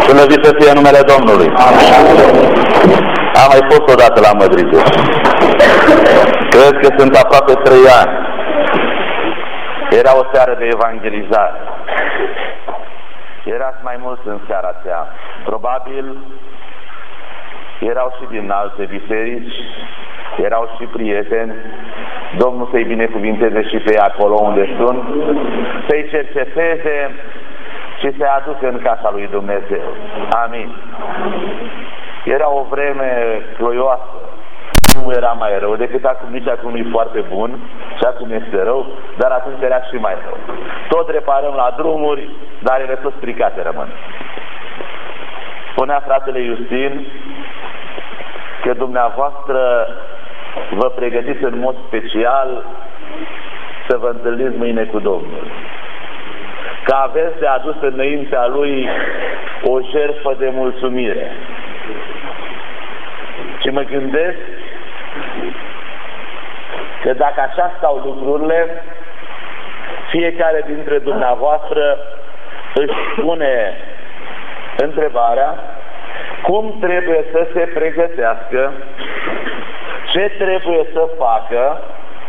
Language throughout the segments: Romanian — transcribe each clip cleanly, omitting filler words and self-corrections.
Slăvit să fie numele Domnului. Am mai fost odată la Mădrițe. Cred că sunt aproape 3 ani. Era o seară de evangelizare. Erați mai mulți în seara aceea. Probabil erau și din alte biserici, erau și prieteni. Domnul să-i binecuvinteze și pe ei acolo unde sunt, să-i cerceteze și să-i aducă în casa lui Dumnezeu. Amin. Era o vreme ploioasă. Nu era mai rău decât acum, nici acum e foarte bun și acum este rău, dar atunci era și mai rău. Tot reparăm la drumuri, dar ele tot stricate rămân. Spunea fratele Iustin că dumneavoastră vă pregătiți în mod special să vă întâlniți mâine cu Domnul. Că aveți de adus înaintea Lui o jertfă de mulțumire. Și mă gândesc că dacă așa stau lucrurile, fiecare dintre dumneavoastră își pune întrebarea cum trebuie să se pregătească, ce trebuie să facă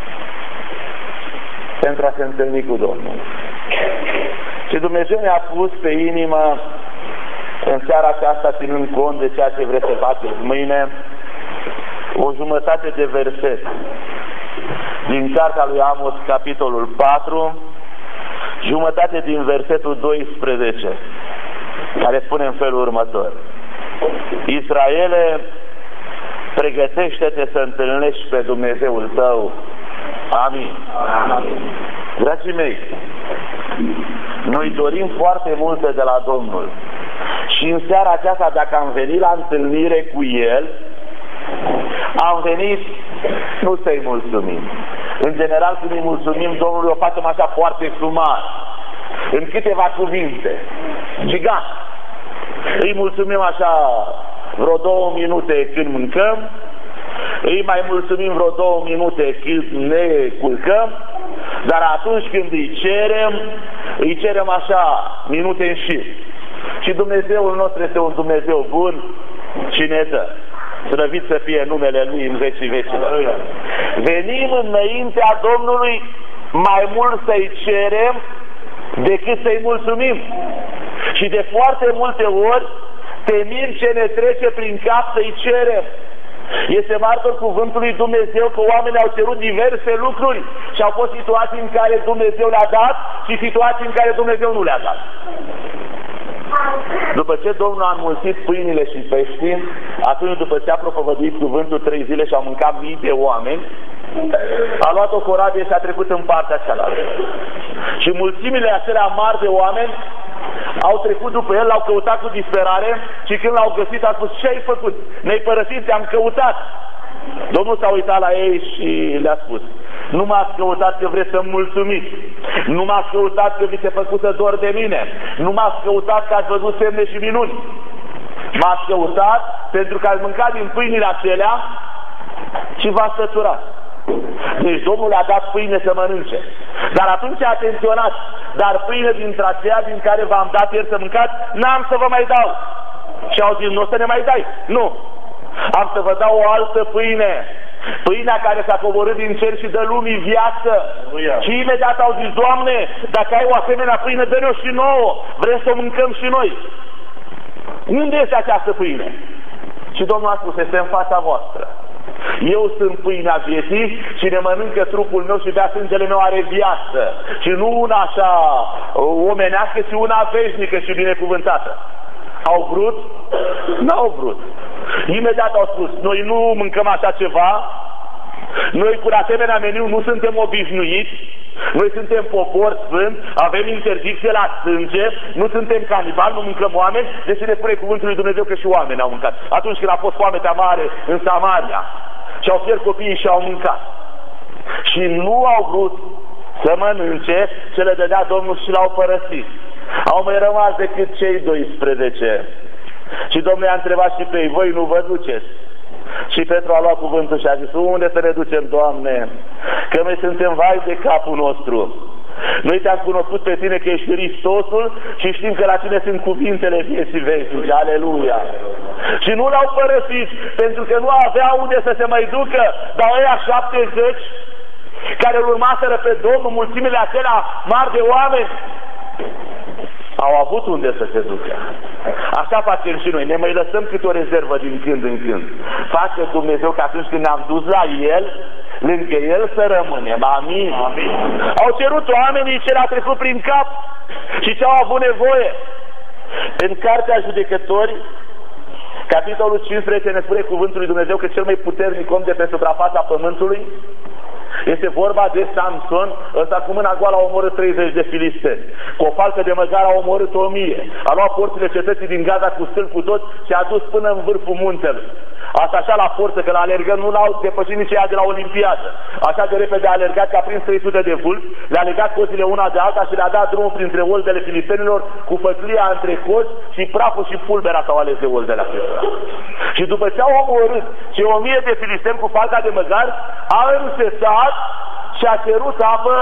pentru a se întâlni cu Domnul. Și Dumnezeu ne-a pus pe inimă în seara aceasta, ținând cont de ceea ce vreți să faceți mâine, o jumătate de verset din cartea lui Amos, capitolul 4, jumătate din versetul 12, care spune în felul următor: Israele, pregătește-te să întâlnești pe Dumnezeul tău. Amin. Amin. Dragii mei, noi dorim foarte multe de la Domnul și în seara aceasta, dacă am venit la întâlnire cu El, am venit nu să-i mulțumim. În general, când îi mulțumim Domnului, o facem așa foarte sumar, în câteva cuvinte și gata. Îi mulțumim așa vreo 2 minute când mâncăm, îi mai mulțumim vreo 2 minute când ne culcăm, dar atunci când îi cerem așa minute în șir. Și Dumnezeul nostru este un Dumnezeu bun și ne dă. Slăvit să fie numele Lui în vecii vecilor. Venim înaintea Domnului mai mult să-i cerem decât să-i mulțumim. Și de foarte multe ori temim ce ne trece prin cap să-i cerem. Este martor cuvântul lui Dumnezeu că oamenii au cerut diverse lucruri și au fost situații în care Dumnezeu le-a dat și situații în care Dumnezeu nu le-a dat. După ce Domnul a înmulțit pâinile și peștii, atunci după ce a propovăduit cuvântul 3 zile și au mâncat mii de oameni, a luat o corabie și a trecut în partea cealaltă. Și mulțimile acelea mari de oameni au trecut după el, l-au căutat cu disperare și când l-au găsit a spus: ce ai făcut? Ne-ai părăsit, te-am căutat. Domnul s-a uitat la ei și le-a spus: nu m-ați căutat că vreți să-mi mulțumiți, nu m-ați căutat că vi se făcută dor de mine, nu m-ați căutat că ați văzut semne și minuni, m-ați căutat pentru că ați mâncat din pâinile acelea și v-ați săturat. Deci Domnul a dat pâine să mănânce. Dar atunci atenționați: dar pâine dintre aceea din care v-am dat ieri să mâncați, n-am să vă mai dau. Și au zis: nu o să ne mai dai. Nu, am să vă dau o altă pâine, pâinea care s-a coborât din cer și dă lumii viață. Și imediat au zis: Doamne, dacă ai o asemenea pâine, dă-ne-o și nouă, vrem să o mâncăm și noi. Unde este această pâine? Și Domnul a spus: este în fața voastră. Eu sunt pâinea vieții, cine mănâncă trupul meu și bea sângele meu are viață. Și nu una așa omenească, ci una veșnică și binecuvântată. Au vrut? N-au vrut. Imediat au spus: noi nu mâncăm așa ceva, noi cu asemenea meniu nu suntem obișnuiți, noi suntem popor sfânt, avem interdicție la sânge, nu suntem canibali, nu mâncăm oameni. Deci ne spune cuvântul lui Dumnezeu că și oameni au mâncat. Atunci când a fost foametea mare în Samaria și au fiert copiii și au mâncat și nu au vrut să mănânce ce le dădea Domnul și l-au părăsit. Au mai rămas decât cei 12. Și Domnul i-a întrebat și pe ei: voi nu vă duceți? Și Petru a luat cuvântul și a zis: unde să ne ducem, Doamne? Că noi suntem vai de capul nostru. Noi te-am cunoscut pe tine că ești Hristosul și știm că la tine sunt cuvintele vieții veșnice. Aleluia! Și nu l-au părăsit pentru că nu avea unde să se mai ducă, dar ăia 70 care îl urmaseră pe Domnul, mulțimile acelea mari de oameni, au avut unde să se ducă. Așa facem și noi, ne mai lăsăm câte o rezervă din când în când. Face Dumnezeu că atunci când ne-am dus la El, lângă El să rămânem. Amin. Amin. Au cerut oamenii ce le-a trecut prin cap și ce au avut nevoie. În Cartea Judecători, capitolul 15, ne spune cuvântul lui Dumnezeu că cel mai puternic om de pe suprafața pământului este vorba de Samson. Ăsta cu mâna goală a omorât 30 de filisteni, cu o falcă de măgar a omorât 1000, a luat porțile cetății din Gaza cu stâlpul tot și a dus până în vârful muntelui. Asta așa la forță, că la alergări nu l-au depășit nici ea de la Olimpiadă. Așa de repede a alergat că a prins 300 de vulpi, le-a legat cozile una de alta și le-a dat drumul printre oldele filistenilor cu făclia între cozi și praful și pulbera s-au ales de oldele acestea. Și după ce au omorât cei 1000 de filisteni cu falca de măgar, a însetat și a cerut apă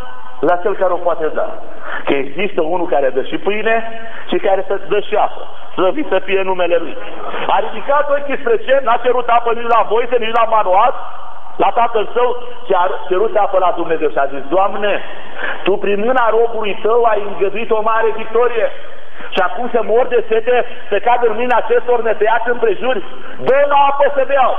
la cel care o poate da. Că există unul care dă și pâine și care să dă și apă. Slăvit să fie numele Lui. A ridicat ochii spre cer, n-a cerut apă nici la Moise, nici la Manoas, la tatăl său, și a cerut apă la Dumnezeu și a zis: Doamne, Tu prin mâna robului Tău ai îngăduit o mare victorie și acum să mor de sete, să cad în mâina acestor netăiați împrejuri, dă-mi apă să beau.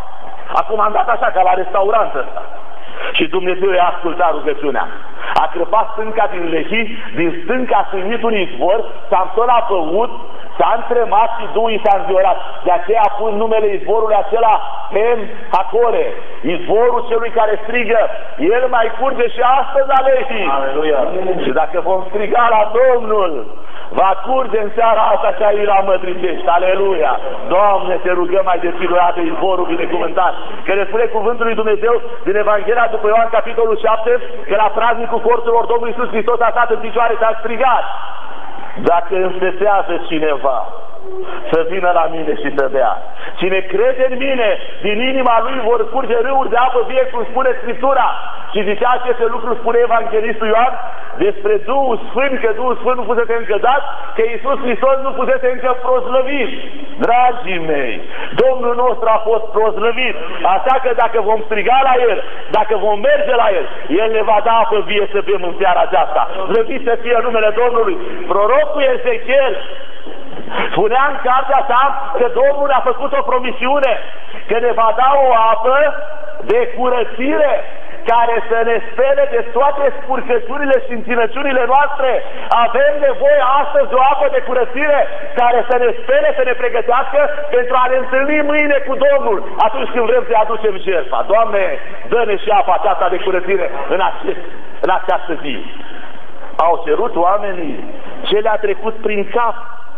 Acum am dat așa, ca la restaurant ăsta. Și Dumnezeu i-a ascultat rugăciunea. A crăpat stânca din lehii, din stânca a sâinit un izvor, Samson a băut, s-a întremat și Duhul i s-a înviorat. De aceea pun numele izvorului acela Hem Hacore, izvorul celui care strigă. El mai curge și astăzi la lehii. Aleluia. Și dacă vom striga la Domnul, va curge în seara asta și aici la mătricești. Aleluia! Doamne, te rugăm mai de filoată izvorul binecuvântat. Că ne spune cuvântul lui Dumnezeu din Evanghelia după Ioan, capitolul 7, că la praznicul corților Domnului Iisus Hristos a stat în picioare și a strigat: dacă însetează cineva, să vină la mine și să bea. Cine crede în mine, din inima lui vor curge râuri de apă vie, cum spune Scriptura. Și zicea aceste lucruri, spune Evanghelistul Ioan, despre Duhul Sfânt, că Duhul Sfânt nu fusese încă dat, că Iisus Hristos nu fusese încă proslăvit. Dragii mei, Domnul nostru a fost proslăvit, așa că dacă vom striga la El, dacă vom merge la El, El ne va da apă vie să bem în seara aceasta. Slăvit să fie numele Domnului. Prorocul Ezechiel spunea în cartea sa că Domnul ne-a făcut o promisiune, că ne va da o apă de curățire care să ne spele de toate spurcăturile și înținăciunile noastre. Avem nevoie astăzi de o apă de curățire care să ne spele, să ne pregătească pentru a ne întâlni mâine cu Domnul atunci când vrem să-i aducem jertfa. Doamne, dă-ne și apa aceasta de curățire în această zi. Au cerut oamenii ce le-a trecut prin cap.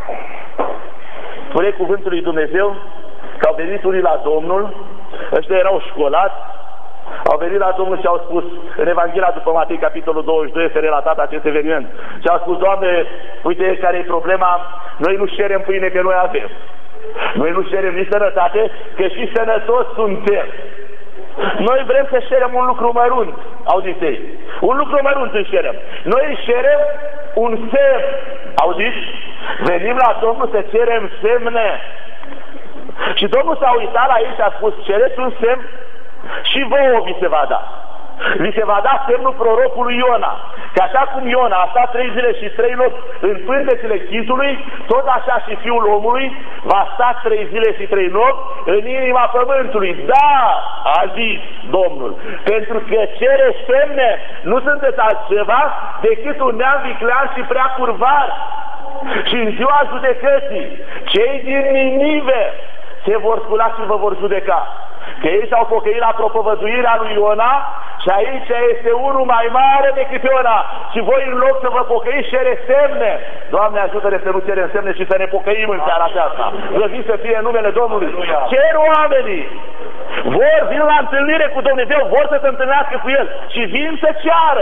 Spune cuvântul lui Dumnezeu că au venit unii la Domnul, ăștia erau școlați, au venit la Domnul și au spus, în Evanghelia după Matei, capitolul 22, este relatat acest eveniment, și au spus: Doamne, uite care e problema, noi nu cerem pâine că noi avem, noi nu cerem nici sănătate, că și sănătoși suntem. Noi vrem să cerem un lucru mărunt, auziți ei, un lucru mărunt își cerem. Noi își cerem un semn, auziți? Venim la Domnul să cerem semne. Și Domnul s-a uitat la ei și a spus: cereți un semn și vouă vi se va da. Vi se va da semnul prorocului Iona. Că așa cum Iona a stat 3 zile și 3 nopți în pântecele chitului, tot așa și Fiul omului va sta 3 zile și 3 nopți în inima pământului. Da, a zis Domnul, pentru că cere semne, nu sunteți altceva decât un neam viclean și prea curvar. Și în ziua judecății, cei din Ninive se vor scula și vă vor judeca. Că ei s-au pocăit la propovăduirea lui Iona și aici este unul mai mare decât Iona. Și voi, în loc să vă pocăiți, cere semne. Doamne, ajută-ne să nu cerem semne și să ne pocăim în seara aceasta. Slăvit să fie numele Domnului. Cer oamenii, vin la întâlnire cu Dumnezeu, vor să se întâlnească cu El și vin să ceară.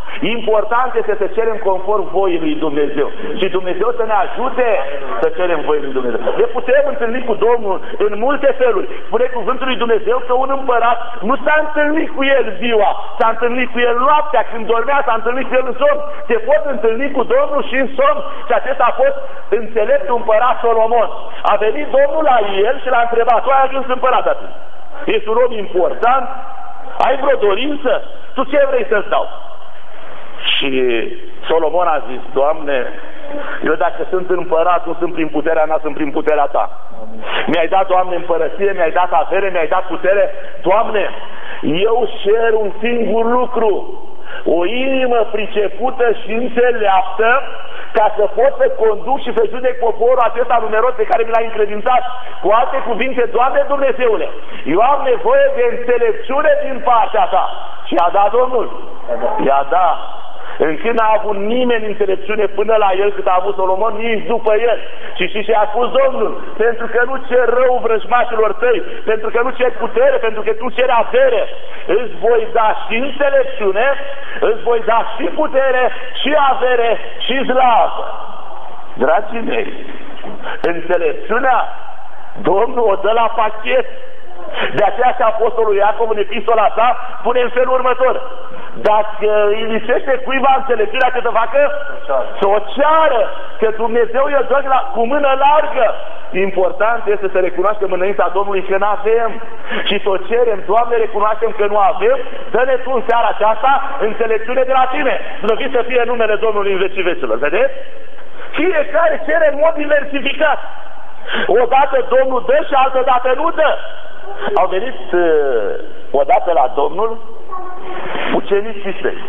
Important este să cerem conform voii lui Dumnezeu. Și Dumnezeu să ne ajute să cerem voii lui Dumnezeu. Ne putem întâlni cu Domnul în multe feluri. Spune cuvântul lui Dumnezeu că un împărat nu s-a întâlnit cu el ziua, s-a întâlnit cu el noaptea, când dormea, s-a întâlnit cu el în somn. Te poți întâlni cu Domnul și în somn. Și acesta a fost înțeleptul împărat Solomon. A venit Domnul la el și l-a întrebat: tu ai ajuns împărat atunci? Ești un om important? Ai vreo dorință? Tu ce vrei să-ți dau? Și Solomon a zis: Doamne, eu dacă sunt împărat, nu sunt prin puterea mea, sunt prin puterea Ta. Mi-ai dat, Doamne, împărăție, mi-ai dat avere, mi-ai dat putere. Doamne, eu cer un singur lucru: o inimă pricepută și înțeleaptă, ca să pot să conduc și să judec poporul acesta numeros pe care mi l-ai încredințat. Cu alte cuvinte, Doamne Dumnezeule, eu am nevoie de înțelepciune din partea Ta. Și i-a dat Domnul? I-a dat. Încât n-a avut nimeni înțelepciune până la el cât a avut Solomon, nici după el. Și ce a spus Domnul? Pentru că nu cer rău vrăjmașilor tăi, pentru că nu cer putere, pentru că tu ceri avere, îți voi da și înțelepciune, îți voi da și putere, și avere, și slavă. Dragii mei, înțelepciunea Domnul o dă la pachet. De aceea și Apostolul Iacov în epistola sa spune în felul următor: dacă îi lipsește cuiva înțelepciunea, ce să facă? Să o ceară, că Dumnezeu îi dă cu mână largă. Important este să recunoaștem înaintea Domnului că nu avem și să o cerem: Doamne, recunoaștem că nu avem, dă-ne Tu în seara aceasta înțelepciune de la Tine. Slăvit să fie numele Domnului în vecii vecilor. Vedeți? Fiecare cere în mod diversificat. Odată Domnul dă și altă dată nu dă. Au venit odată la Domnul ucenicii săi.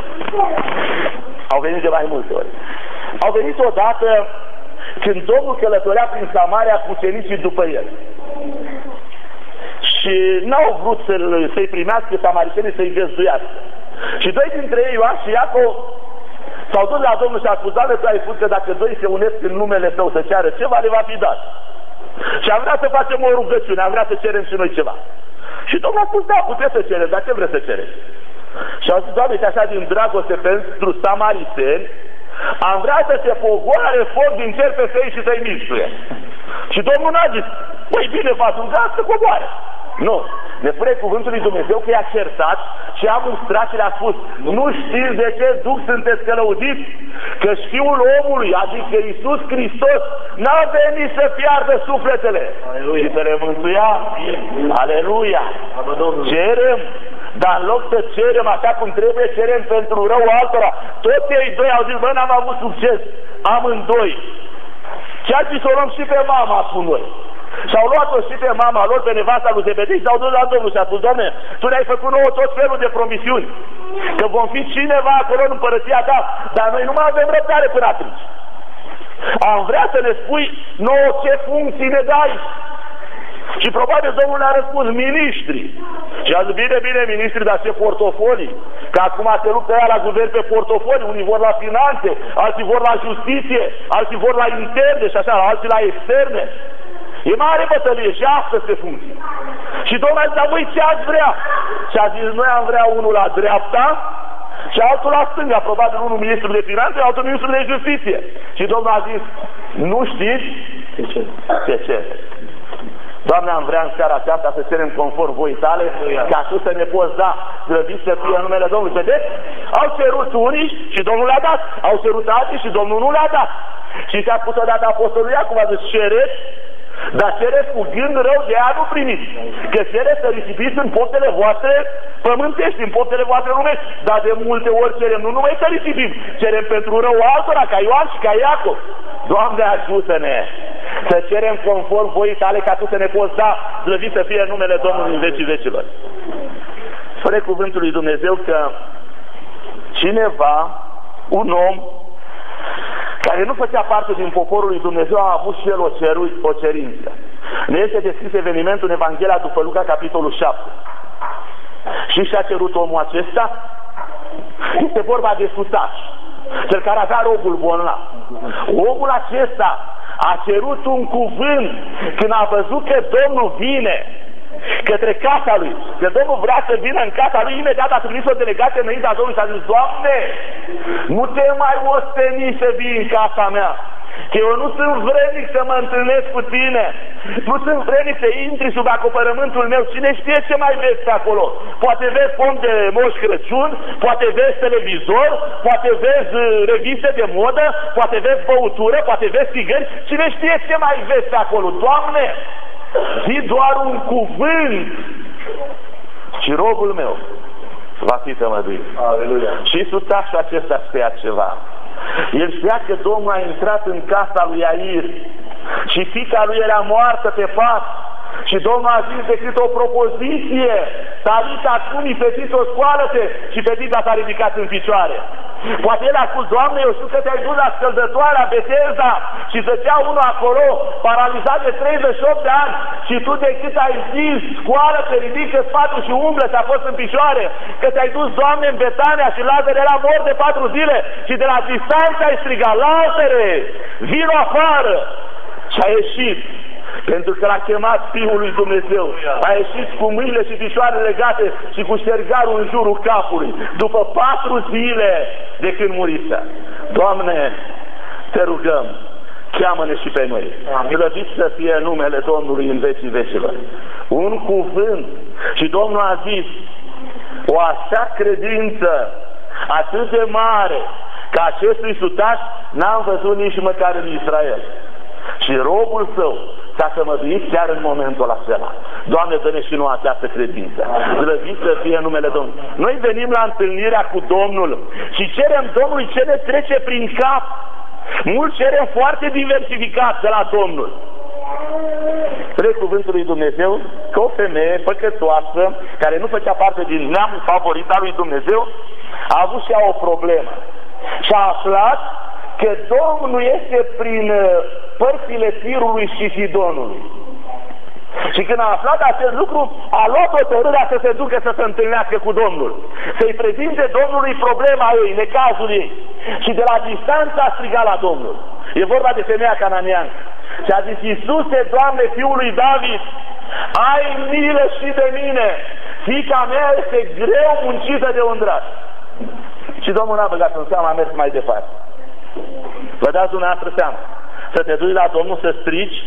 Au venit de mai multe ori. Au venit odată când Domnul călătorea prin Samaria cu ucenicii după el. Și n-au vrut să-i primească samaritenii, să-i găzduiască. Și doi dintre ei, Ioan și Iacov, s-au dus la Domnul și a spus: Doamne, Tu ai spus că dacă doi se unesc în numele Tău să ceară ceva, le va fi dat. Și am vrea să facem o rugăciune, am vrea să cerem și noi ceva. Și Domnul a spus: da, puteți să cereți, dar ce vreți să cereți? Și au zis: Doamne, și așa din dragoste pentru samariteni, am vrea să se pogoare foc din cer peste ei și să-i mistuie. Și Domnul n-a zis: păi bine, v-ați rugat să coboare. Nu. Ne spune cuvântul lui Dumnezeu că i-a certat și a mustrat și le-a spus: nu știți de ce duc sunteți călăuziți? Că-și Fiul omului, adică Iisus Hristos, n-a venit să piardă sufletele, și să le mântuia. Aleluia! Cerem, dar în loc să cerem așa cum trebuie, cerem pentru rău altora. Toți ei doi au zis: bă, n-am avut succes, amândoi. Chiar și să o luăm și pe mama, spun noi. Și-au luat-o și pe mama lor, pe nevasta lui Zebedei, și s-au dus la Domnul și a spus: Doamne, Tu ne-ai făcut nouă tot felul de promisiuni, că vom fi cineva acolo în împărăția Ta, dar noi nu mai avem răbdare până atunci. Am vrea să ne spui nouă ce funcții ne dai. Și probabil Domnul ne-a răspuns: miniștri. Și a zis: bine, miniștri, dar ce portofolii? Că acum se luptă ea la guvern pe portofolii. Unii vor la finanțe, alții vor la justiție, alții vor la interne și așa, alții la externe. E mare bătălie și astăzi se funcție. Și Domnul a zis: dar voi ce ați vrea? Și a zis: noi am vrea unul la dreapta și altul la stânga, probabil unul ministrul de finanțe, altul ministrul de justiție. Și Domnul a zis: nu știți ce? Doamne, am vrea în seara aceasta să cerem conform voii Tale, ca Tu să ne poți da, slăvit să fie în numele Domnului. Vedeți? Au cerut unii și Domnul le-a dat, au cerut alții și Domnul nu le-a dat. Și ce a spus odată Apostolul Iacov, a zis: cereți, dar cereți cu gând rău de a nu primiți, că cereți să risipiți în portele voastre pământești, în portele voastre lumești, dar de multe ori cerem nu numai să risipim, cerem pentru rău altora, ca Ioan și ca Iacov. Doamne, ajută-ne să cerem conform voii Tale, ca Tu să ne poți da, slăvit să fie numele Domnului în vecii vecilor. Spune cuvântul lui Dumnezeu că cineva, un om care nu făcea parte din poporul lui Dumnezeu, a avut și el o cerință. Ne este descris evenimentul în Evanghelia după Luca, capitolul 7. Și și-a cerut omul acesta? Este vorba de Sutaș, cel care avea robul bolnav. Omul acesta a cerut un cuvânt când a văzut că Domnul vine către casa lui. Că Domnul vrea să vină în casa lui, imediat a trimis o delegație înaintea Domnului și a zis: Doamne, nu te mai osteni să vii în casa mea, că eu nu sunt vrednic să mă întâlnesc cu tine, nu sunt vrednic să intri sub acoperământul meu. Cine știe ce mai vezi pe acolo? Poate vezi pom de Moș Crăciun, poate vezi televizor, poate vezi reviste de modă, poate vezi băutură, poate vezi țigări. Cine știe ce mai vezi pe acolo? Doamne, zi doar un cuvânt și robul meu va fi tămăduit. Aleluia. Și sutașul acesta știa ceva. El știa că Domnul a intrat în casa lui Iair și fiica lui era moartă pe pat. Și Domnul a zis decât o propoziție: Talita cumi, fetițo, scoală-te. Și fetița s-a ridicat în picioare. Poate el a spus: Doamne, eu știu că te-ai dus la scăldătoarea Betesda și zăcea unul acolo paralizat de 38 de ani și tu decât ai zis: scoală-te, ridică sfatul și umblă, ți-a fost în picioare, că te-ai dus, Doamne, în Betania și Lazar era mort de 4 zile și de la distanță ai strigat: Lazare, vino afară! Și a ieșit, pentru că l-a chemat Fiul lui Dumnezeu. A ieșit cu mâinile și picioarele legate și cu ștergarul în jurul capului, după 4 zile de când murise. Doamne, te rugăm, cheamă-ne și pe noi. Slăvit să fie numele Domnului în vecii vecilor. Un cuvânt. Și Domnul a zis: o așa credință atât de mare ca acestui sutaș n-am văzut nici măcar în Israel. Și robul său s-a tămăduit chiar în momentul acela. Doamne, dă-ne și nouă această credință. Slăvit să fie numele Domnului. Noi venim la întâlnirea cu Domnul și cerem Domnului ce ne trece prin cap. Mulți cerem foarte diversificat de la Domnul. Spre cuvântul lui Dumnezeu că o femeie păcătoasă, care nu făcea parte din neamul favorit al lui Dumnezeu, a avut și ea o problemă. Și a aflat că Domnul este prin părțile Tirului și Sidonului. Și când a aflat acest lucru, a luat hotărârea să se ducă să se întâlnească cu Domnul, să-i prezinte Domnului problema ei, necazul ei. Și de la distanță a strigat la Domnul. E vorba de femeia cananeancă. Și a zis: Iisuse, Doamne, Fiul lui David, ai milă și de mine, fiica mea este greu muncită de un drac. Și Domnul n-a băgat în seamă, a mers mai departe. Vă dați dumneavoastră seama, să te duci la Domnul să strigi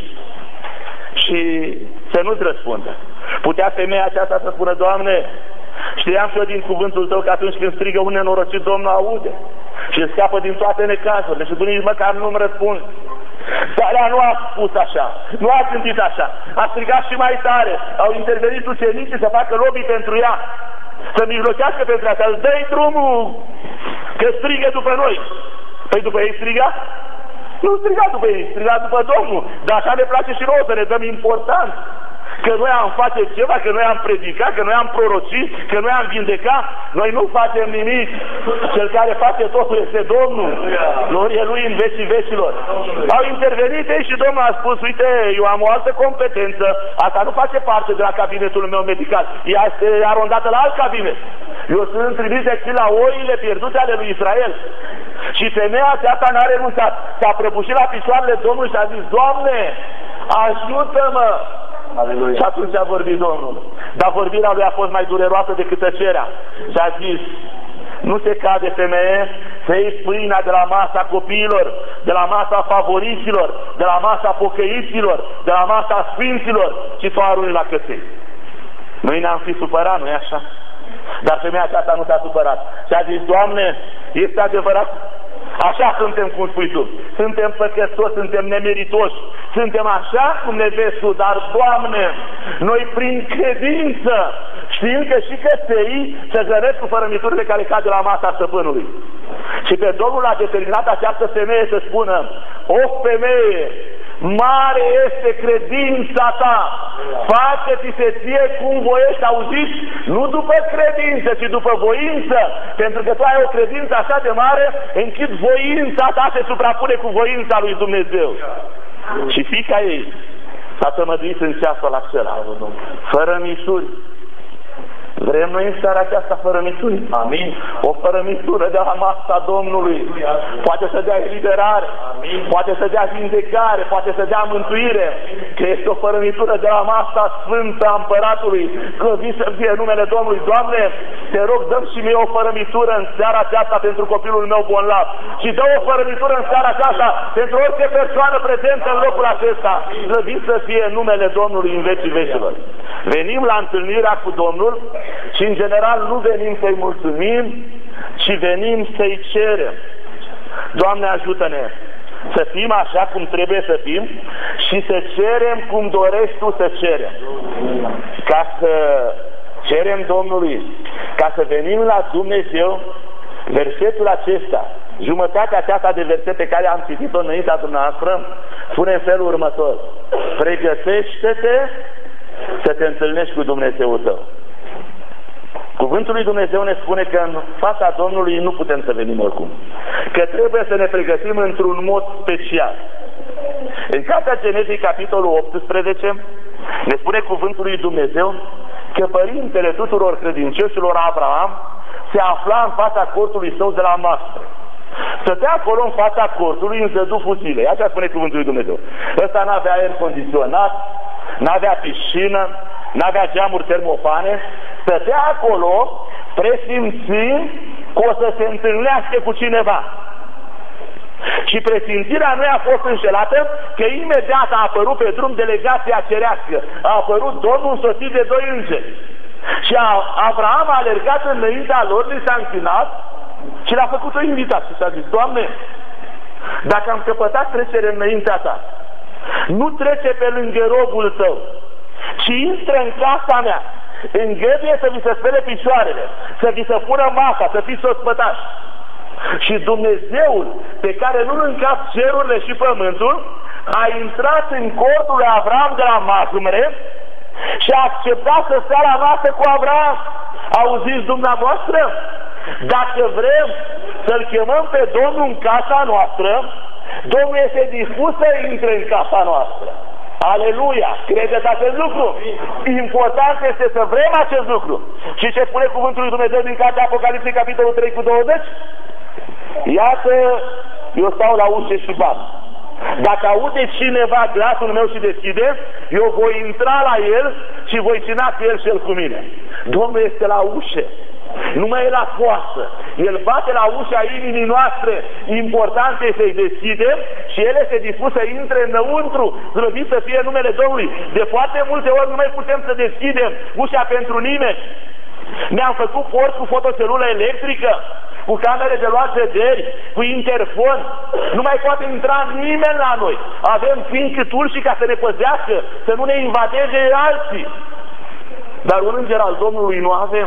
și să nu-ți răspundă. Putea femeia aceasta să spună: Doamne, știam și eu din cuvântul Tău că atunci când strigă un nenorocit, Domnul aude și îl scapă din toate necazurile și tu nici măcar nu-mi răspunzi. Dar ea nu a spus așa, nu a gândit așa, a strigat și mai tare. Au intervenit ucenicii să facă lobby pentru ea, să mijlocească pentru ea, să-l dă-i drumul, că strigă după noi. Păi după ei striga? Nu striga după ei, striga după Domnul. Dar așa ne place și nouă să ne dăm importanță. Că noi am face ceva, că noi am predicat, că noi am prorocit, că noi am vindecat. Noi nu facem nimic. Cel care face totul este Domnul. Glorie Lui în vecii vecilor. Au intervenit ei și Domnul a spus: uite, eu am o altă competență. Asta nu face parte de la cabinetul meu medical. Ea este arondată la alt cabinet. Eu sunt trimis decât la oile pierdute ale lui Israel. Și femeia aceasta n-a renunțat. S-a prăbușit la picioarele Domnului și a zis: Doamne, ajută-mă! Aleluia. Și atunci a vorbit Domnul. Dar vorbirea lui a fost mai dureroasă decât tăcerea. Și a zis: nu se cade, femeie, să iei pâinea de la masa copiilor, de la masa favoriților, de la masa pocăiților, de la masa sfinților și să o arunci la căței. Noi ne-am fi supărat, nu-i așa? Dar femeia aceasta nu s-a supărat. Și a zis: Doamne, este adevărat? Așa suntem, cum spui Tu. Suntem păcătoși, suntem nemeritoși, suntem așa cum ne vezi Tu, dar, Doamne, noi prin credință știm că și căței se hrănesc cu fărămiturile care cad de la masa stăpânului. Și pe Domnul a determinat această femeie să spună: o femeie, mare este credința ta, face-ți se ție cum voiești, auziți? Nu după credință, ci după voință, pentru că tu ai o credință așa de mare încât voința ta se suprapune cu voința lui Dumnezeu. Și fiica ei s-a tămăduit în ceasul acela, fără misuri, Vrem noi în seara aceasta fărămituri. Amin. O fărămitură de la masa Domnului. Poate să dea eliberare. Amin. Poate să dea vindecare. Poate să dea mântuire. Că este o fărămitură de la masa Sfântă a Împăratului. Clădit să fie numele Domnului. Doamne, te rog, dăm și mie o fărămitură în seara aceasta pentru copilul meu bolnav. Și dă o fărămitură în seara aceasta pentru orice persoană prezentă în locul acesta. Clădit să fie numele Domnului în vecii vecilor. Venim la întâlnirea cu Domnul și în general nu venim să-i mulțumim, ci venim să-i cerem. Doamne, ajută-ne să fim așa cum trebuie să fim și să cerem cum dorești Tu să cerem. Ca să cerem Domnului, ca să venim la Dumnezeu, versetul acesta, jumătatea aceasta de verset pe care am citit-o înaintea dumneavoastră, spune în felul următor: pregătește-te să te întâlnești cu Dumnezeul tău. Cuvântul lui Dumnezeu ne spune că în fața Domnului nu putem să venim oricum, că trebuie să ne pregătim într-un mod special. În Cartea Genezei, capitolul 18, ne spune cuvântul lui Dumnezeu că părintele tuturor credincioșilor Abraham se afla în fața cortului său de la Mastre. Stătea acolo în fața cortului în zăduful zilei. Așa spune cuvântul lui Dumnezeu. Ăsta n-avea aer condiționat, n-avea piscină, n-avea geamuri termofane. Stătea acolo presimțind că o să se întâlnească cu cineva. Și presimțirea nu i-a fost înșelată, că imediat a apărut pe drum delegația cerească. A apărut Domnul însoțit de 2 îngeri. Și Abraham a alergat înaintea lor, li s-a închinat și l-a făcut o invitație și a zis: Doamne, dacă am căpătat trecere înaintea Ta, nu trece pe lângă robul Tău, ci intră în casa mea, îngăduie să vi se spele picioarele, să vi se pună masa, să fiți ospătași. Și Dumnezeul pe care nu-L încap cerurile și pământul a intrat în cortul lui Avram de la Mamre și a acceptat să stea la masă cu Avram. Auziți dumneavoastră? Dacă vrem să-L chemăm pe Domnul în casa noastră, Domnul este dispus să intre în casa noastră. Aleluia! Credeți acest lucru? Important este să vrem acest lucru. Și ce spune cuvântul lui Dumnezeu din Cartea Apocalipsei, capitolul 3:20? Iată, eu stau la ușă și bat. Dacă aude cineva glasul meu și deschide, eu voi intra la el și voi cina cu el și el cu mine. Domnul este la ușă. Nu mai e la poartă. El bate la ușa inimii noastre. Important este să-i deschidem și El este dispus să intre înăuntru. Slăvit să fie numele Domnului. De foarte multe ori nu mai putem să deschidem ușa pentru nimeni. Ne-am făcut port cu fotocelulă electrică, cu camere de luat vederi, cu interfon. Nu mai poate intra nimeni la noi. Avem fiind cât urși ca să ne păzească, să nu ne invadeze alții. Dar un înger al Domnului nu avem.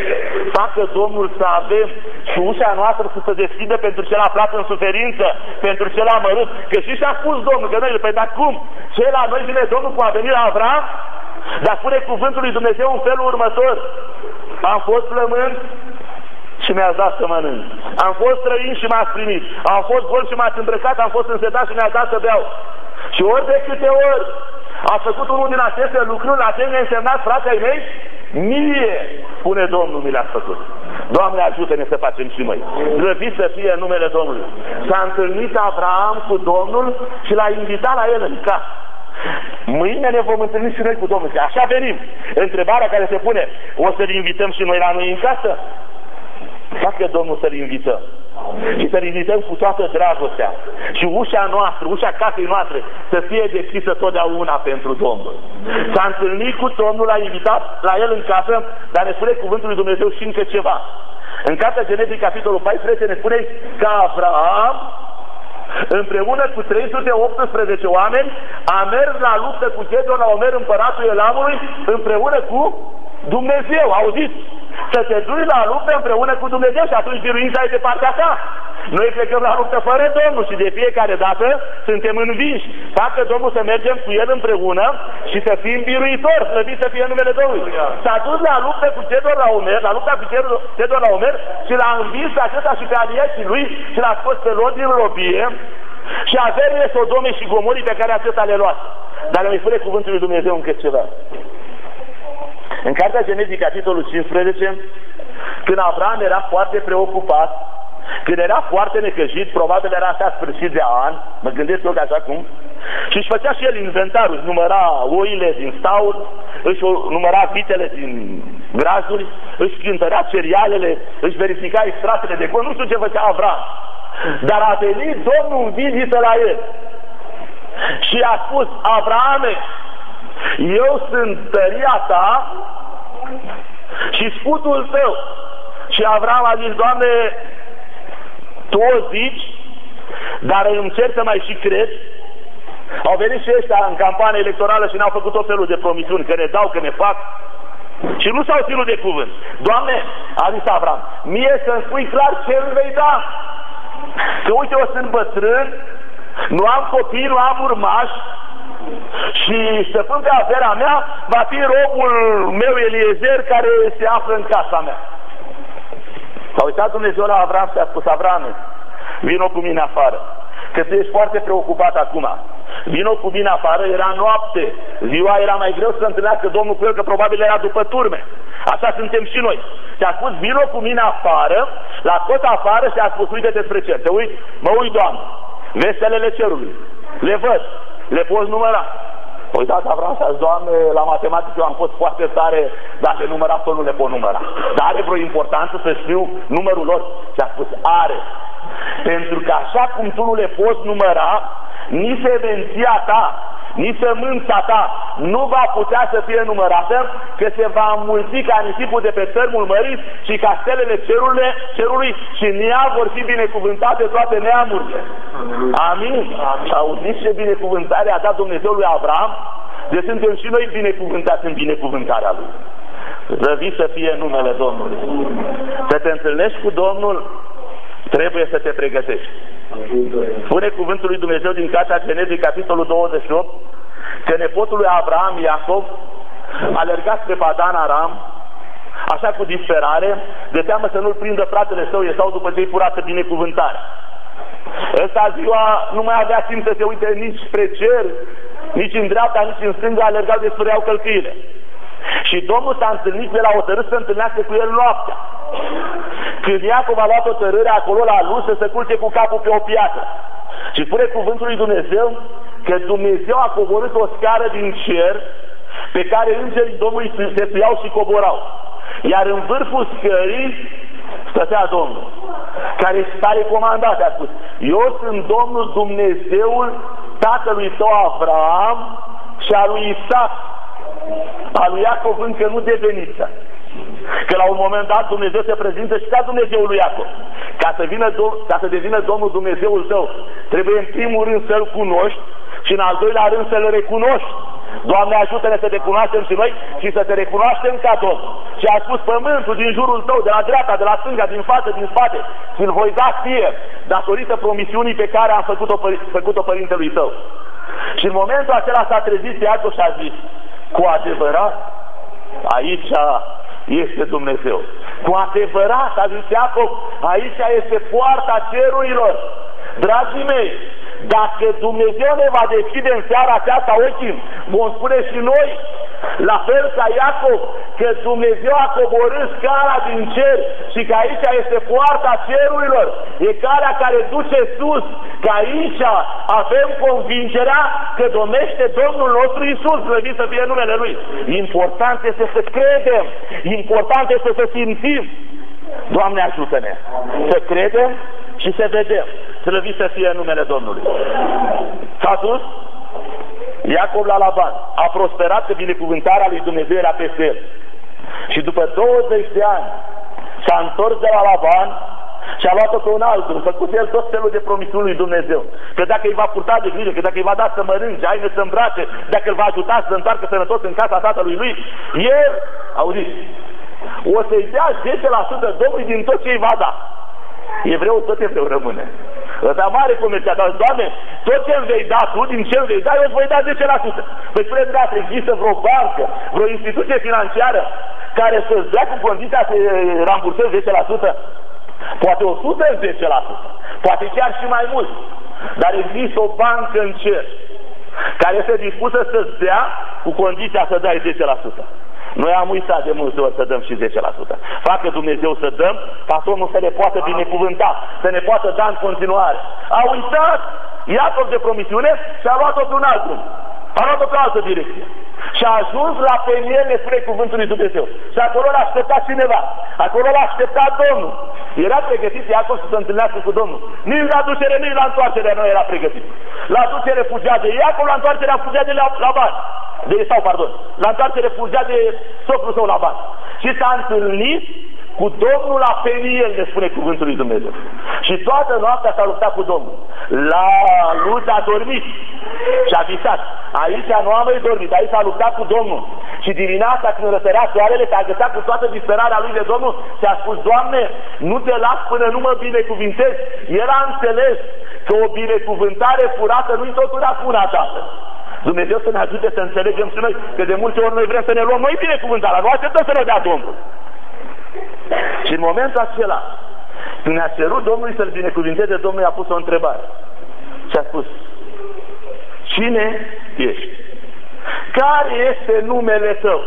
Facă Domnul să avem și ușa noastră să se deschidă pentru cel aflat în suferință, pentru cel amărât. Că și-a spus Domnul, că noi, pe acum, cel la noi vine Domnul cum a venit la Avram, dar spune cuvântul lui Dumnezeu în felul următor: am fost plământ și mi-ați dat să mănânc. Am fost străin și m-ați primit. Am fost gol și m-ați îmbrăcat. Am fost însetat și mi-ați dat să beau. Și ori de câte ori a făcut unul din aceste lucruri, la ce mi-a însemnat, frații mei, mie, spune Domnul, mi le-a făcut. Doamne, ajută-ne să facem și noi. Slăvit să fie numele Domnului. S-a întâlnit Abraham cu Domnul și l-a invitat la el în casă. Mâine ne vom întâlni și noi cu Domnul. Și așa venim. Întrebarea care se pune: o să-l invităm și noi la noi în casă? Facă Domnul să-l invităm. Și să-l invităm cu toată dragostea. Și ușa noastră, ușa casei noastre, să fie deschisă totdeauna pentru Domnul. S-a întâlnit cu Domnul, l-a invitat la el în casă, dar ne spune cuvântul lui Dumnezeu și încă ceva. În Cartea Genezei, capitolul 14, ne spune că Abraham, împreună cu 318 oameni, a mers la luptă cu Chedorlaomer, împăratul Elamului, împreună cu Dumnezeu. Auziți? Să te duci la luptă împreună cu Dumnezeu și atunci biruința e de partea ta. Noi plecăm la luptă fără Domnul și de fiecare dată suntem învinși. Facă Domnul să mergem cu El împreună și să fim biruitori, slăvit să fie numele Domnului. S-a dus la luptă cu Chedorlaomer, la lupta cu Chedorlaomer și l-a învins pe acesta și pe aliații lui și l-a scos pe Lot din robie și averile Sodomei și Gomorii pe care acesta le-a luat. Dar îmi spune cuvântul lui Dumnezeu încă ceva. În Cartea Genezii, capitolul 15, când Avram era foarte preocupat, când era foarte necăjit, probabil era așa sfârșit de an, mă gândesc eu că așa cum, și își făcea și el inventarul, își număra oile din stauri, își număra vitele din grajduri, își cântărea cerealele, își verifica extractele de cont, nu știu ce făcea Avram. Dar a venit Domnul în vizită la el și a spus: Avrame, eu sunt tăria ta și scutul tău. Și Avram a zis: Doamne, Tu o zici, dar îmi cer să mai și cred. Au venit și ăștia în campanie electorală și ne-au făcut tot felul de promisiuni, că ne dau, că ne fac, și nu s-au ținut de cuvânt. Doamne, a zis Avram, mie să-mi spui clar ce îmi vei da. Că uite, eu sunt bătrân, nu am copii, nu am urmași, și stăpân pe averea mea va fi robul meu Eliezer, care se află în casa mea. S-a uitat Dumnezeu la Avram și a spus: Avrame, vino cu mine afară, că tu ești foarte preocupat acum. Vino cu mine afară, era noapte, ziua era mai greu să întâlnească Domnul cu el, că probabil era după turme. Așa suntem și noi. Și a spus: vino cu mine afară, l-a scos afară și a spus: uite-te spre cer. Te uit, mă uit, Doamne, vezi stelele cerului, le văd, le poți număra. Uitați, Avram și a zis: Doamne, la matematică eu am fost foarte tare, dacă număra sau nu le pot număra. Dar are vreo importanță să știu numărul lor? Și a spus: are. Pentru că așa cum tu nu le poți număra, nici semenția ta, nici sămânța ta nu va putea să fie numărată, că se va înmulți ca nisipul de pe țărmul mării și ca stelele cerului, și în ea vor fi binecuvântate toate neamurile. Amin. Și auziți ce binecuvântare a dat Dumnezeu lui Avram? Deci suntem și noi binecuvântați în binecuvântarea lui. Zăvi să fie numele Domnului. Să te întâlnești cu Domnul, trebuie să te pregătești. Spune cuvântul lui Dumnezeu din Cartea Genezii, capitolul 28, că nepotul lui Abraham, Iacov, alerga spre Padan Aram, așa cu disperare, de teamă să nu-l prindă fratele său Esau după ce-i furată binecuvântarea. Ăsta ziua nu mai avea timp să se uite nici spre cer, nici în dreapta, nici în stânga, alergau de spăreau călcâile. Și Domnul s-a întâlnit, el a hotărât să întâlnească cu el noaptea. Când Iacov a luat o tărâre acolo la lui, să se culce cu capul pe o piatră. Și spune cuvântul lui Dumnezeu că Dumnezeu a coborât o scară din cer pe care îngerii Domnului se suiau și coborau. Iar în vârful scării stătea Domnul, care s-a comandat, a spus: eu sunt Domnul Dumnezeul tatălui tău Avram și a lui Isaac. A lui Iacov încă nu deveniță. Că la un moment dat Dumnezeu se prezintă și ca Dumnezeul lui Iacov. Ca să devină Domnul Dumnezeul tău, trebuie în primul rând să-L cunoști și în al doilea rând să-L recunoști. Doamne, ajută-ne să te cunoaștem și noi și să te recunoaștem ca Domn. Și a spus: pământul din jurul tău, de la dreapta, de la stânga, din față, din spate, ți-l voi da ție, datorită promisiunii pe care am făcut-o părintelui tău. Și în momentul acela s-a trezit Iacov și a zis: cu adevărat, aici este Dumnezeu. Cu adevărat, a zis Iacov, aici este poarta cerurilor. Dragii mei, dacă Dumnezeu ne va deschide în seara aceasta ochii, vom spune și noi, la fel ca Iacov, că Dumnezeu a coborât scara din cer și că aici este poarta cerurilor, e calea care duce sus, că aici avem convingerea că domnește Domnul nostru Iisus, slăvit să fie numele Lui. Important este să credem, important este să simțim. Doamne, ajută-ne să credem și să vedem, slăvit să fie numele Domnului. S-a dus Iacov la Laban, a prosperat că binecuvântarea lui Dumnezeu era peste el. Și după 20 de ani s-a întors de la Laban și a luat-o pe un alt drum, făcut el tot felul de promisiuni lui Dumnezeu. Că dacă îi va purta de grijă, că dacă îi va da să mănânce, haine să îmbrace, dacă îl va ajuta să întoarcă sănătos în casa tatălui lui, el, auziți, o să-i dea 10% Domnului din tot ce îi va da. Evreu, tot evreu rămâne. Ăsta mare comercial, Doamne, tot ce îmi vei da tu, din ce îmi vei da, eu îți voi da 10%. Păi spuneți, da, există vreo bancă, vreo instituție financiară care să-ți dea cu condiția să rambursezi 10%? Poate 110%, poate chiar și mai mult. Dar există o bancă în cer care este dispusă să-ți dea cu condiția să dai 10%. Noi am uitat de multe ori să dăm și 10%. Facă Dumnezeu să dăm, ca Domnul să ne poată binecuvânta, să ne poată da în continuare. A uitat Iacov de promisiune și a luat-o pe un alt drum. A luat-o pe altă direcție. Și a ajuns la Peniel, ne spune cuvântul lui Dumnezeu. Și acolo l-a așteptat cineva. Acolo l-a așteptat Domnul. Era pregătit Iacov să se întâlnească cu Domnul. Nici la ducere, nici la întoarcere nu era pregătit. La ducere fugea de Iacov, la întoarcere fugea de Laban. La întoarcere fugea de socrul său Laban. Și s-a întâlnit cu Domnul la Peniel, ne spune cuvântul lui Dumnezeu. Și toată noaptea s-a luptat cu Domnul. La lut a dormit și a visat. Aici nu a mai dormit, aici a luptat cu Domnul. Și dimineața când răsărea soarele, s-a agățat cu toată disperarea lui de Domnul și a spus: Doamne, nu te las până nu mă binecuvintez. El a înțeles că o binecuvântare furată nu-i tot una bună, Tată. Dumnezeu să ne ajute să înțelegem și noi, că de multe ori noi vrem să ne luăm noi binecuvântarea, nu așteptăm să ne dea Domnul. Și în momentul acela, când ne-a cerut Domnului să-l binecuvinteze, Domnul i-a pus o întrebare. Și a spus: cine ești? Care este numele tău?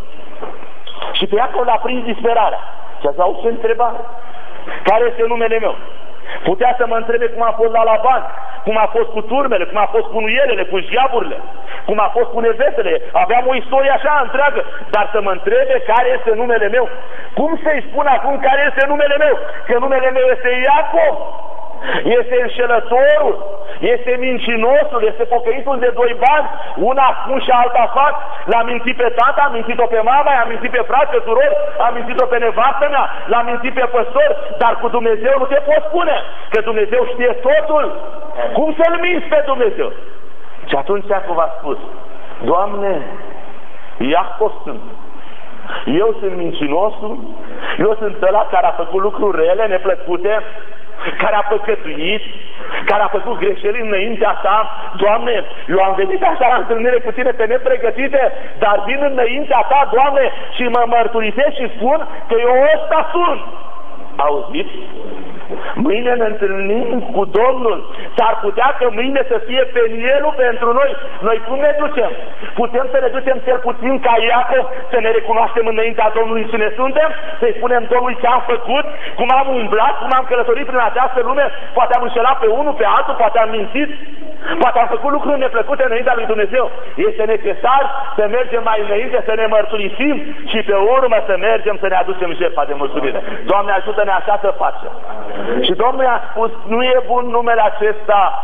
Și pe acolo a prins disperarea. Și a zis: auzi, ce întrebare? Care este numele meu? Putea să mă întrebe cum a fost la Laban, cum a fost cu turmele, cum a fost cu nuielele, cu jaburile, cum a fost cu nevestele. Aveam o istorie așa întreagă, dar să mă întrebe care este numele meu. Cum să-i spun acum care este numele meu? Că numele meu este Iacov, este înșelătorul, este mincinosul, este pocăitul de doi bani, una acum și alta fac. L-am mințit pe tata, am mințit-o pe mama, am mințit pe frate, pe surori, am mințit-o pe nevastă mea, l-am mințit pe păstor, dar cu Dumnezeu nu te poți spune, că Dumnezeu știe totul. Cum să-L minți pe Dumnezeu? Și atunci Iacov a spus: Doamne, Iacov sunt. Eu sunt mincinosul, eu sunt ăla care a făcut lucruri rele, neplăcute, care a păcătuit, care a făcut greșeli înaintea ta. Doamne, eu am venit așa la întâlnire cu tine pe nepregătite, dar vin înaintea ta, Doamne, și mă mărturisesc și spun că eu ăsta sunt. Auziți? Mâine ne întâlnim cu Domnul. S-ar putea că mâine să fie Penielul pentru noi. Noi cum ne ducem? Putem să ne ducem cel puțin ca Iacov, să ne recunoaștem înaintea Domnului cine suntem, să-i spunem Domnului ce am făcut, cum am umblat, cum am călătorit prin această lume. Poate am înșelat pe unul, pe altul, poate am mințit, poate am făcut lucruri neplăcute înaintea lui Dumnezeu. Este necesar să mergem mai înainte, să ne mărturisim și pe urmă să mergem să ne aducem jertfa de mulțumire. Doamne, ajută-ne așa să facem. Și Domnul i-a spus: nu e bun numele acesta.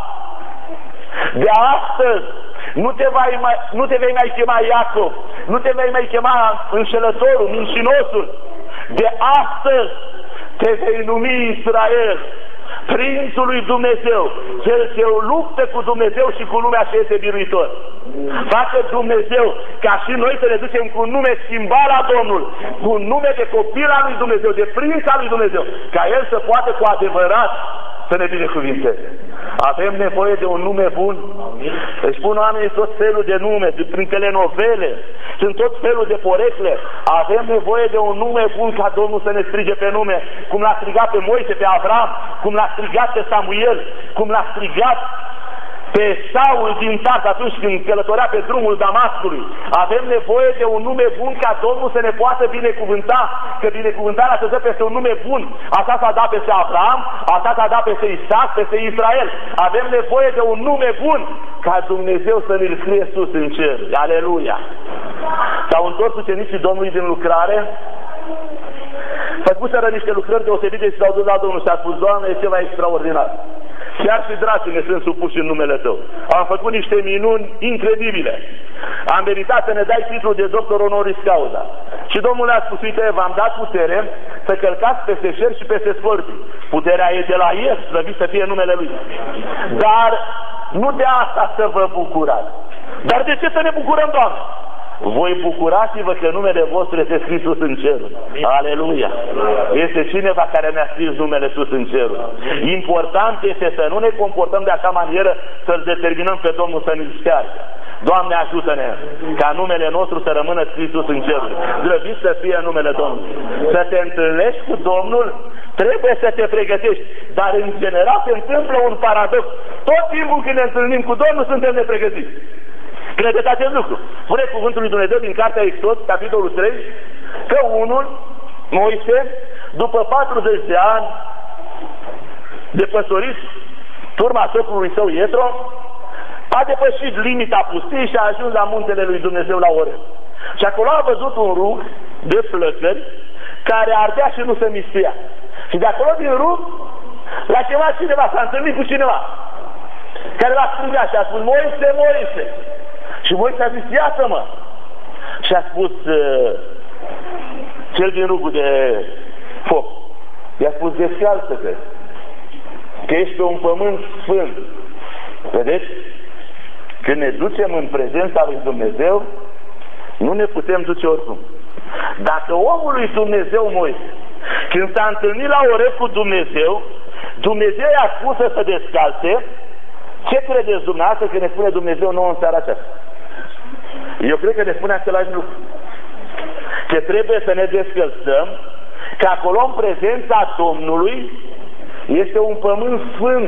De astăzi nu te vei mai chema Iacov, nu te vei mai chema înșelătorul, mincinosul. De astăzi te vei numi Israel, Prințul lui Dumnezeu, cel ce luptă cu Dumnezeu și cu lumea și este biruitor. Facă Dumnezeu ca și noi să ne ducem cu un nume schimbat la Domnul, cu un nume de copil al lui Dumnezeu, de prinț al lui Dumnezeu, ca El să poată cu adevărat să ne binecuvinteze. Avem nevoie de un nume bun. Își spun oamenii tot felul de nume, prin telenovele, sunt tot felul de porecle. Avem nevoie de un nume bun ca Domnul să ne strige pe nume, cum l-a strigat pe Moise, pe Avram, cum l-a strigat pe Samuel, cum l-a strigat pe Saul din Tars atunci când călătorea pe drumul Damascului. Avem nevoie de un nume bun ca Domnul să ne poată binecuvânta, că binecuvântarea se dă peste un nume bun. Așa s-a dat peste Abraham, așa s-a dat peste Isaac, peste Israel. Avem nevoie de un nume bun ca Dumnezeu să ne-l scrie sus în cer. Aleluia! S-au întors ucenicii Domnului din lucrare, făcuseră niște lucrări deosebite și s-au dus la Domnul și a spus: Doamne, e ceva extraordinar. Chiar și dracii ne sunt supuși în numele Tău. Am făcut niște minuni incredibile. Am meritat să ne dai titlul de doctor honoris causa. Și Domnul le-a spus: uite, v-am dat putere să călcați peste șerpi și peste scorpii. Puterea e de la El, slăvit să fie numele Lui. Dar nu de asta să vă bucurați. Dar de ce să ne bucurăm, Doamne? Voi bucurați-vă că numele vostru este scris sus în cerul. Aleluia! Este cineva care mi-a scris numele sus în cerul. Important este să nu ne comportăm de așa manieră să-L determinăm pe Domnul să ne șteargă. Doamne, ajută-ne ca numele nostru să rămână scris sus în cerul. Grăbit să fie numele Domnului. Să te întâlnești cu Domnul, trebuie să te pregătești. Dar în general se întâmplă un paradox. Tot timpul când ne întâlnim cu Domnul suntem nepregătiți. Credeți acest lucru? Spune cuvântul lui Dumnezeu din Cartea Exod, capitolul 3, că unul, Moise, după 40 de ani de păstorit turma socrului său Ietro, a depășit limita pustiei și a ajuns la muntele lui Dumnezeu la Oreb. Și acolo a văzut un rug de flăcări care ardea și nu se mistuia. Și de acolo din rug l-a chemat cineva, s-a întâlnit cu cineva care l-a strigat și a spus: Moise, Moise! Și Moise a zis: iată-mă! Și a spus cel din rugul de foc, i-a spus: descalță-te, că ești pe un pământ sfânt. Vedeți? Când ne ducem în prezența lui Dumnezeu, nu ne putem duce oricum. Dacă omul lui Dumnezeu Moise, când s-a întâlnit la Oreb cu Dumnezeu, Dumnezeu i-a spus să se descalțe, ce credeți dumneavoastră că ne spune Dumnezeu nouă în seara aceasta? Eu cred că ne spune același lucru. Că trebuie să ne descălțăm, că acolo în prezența Domnului este un pământ sfânt.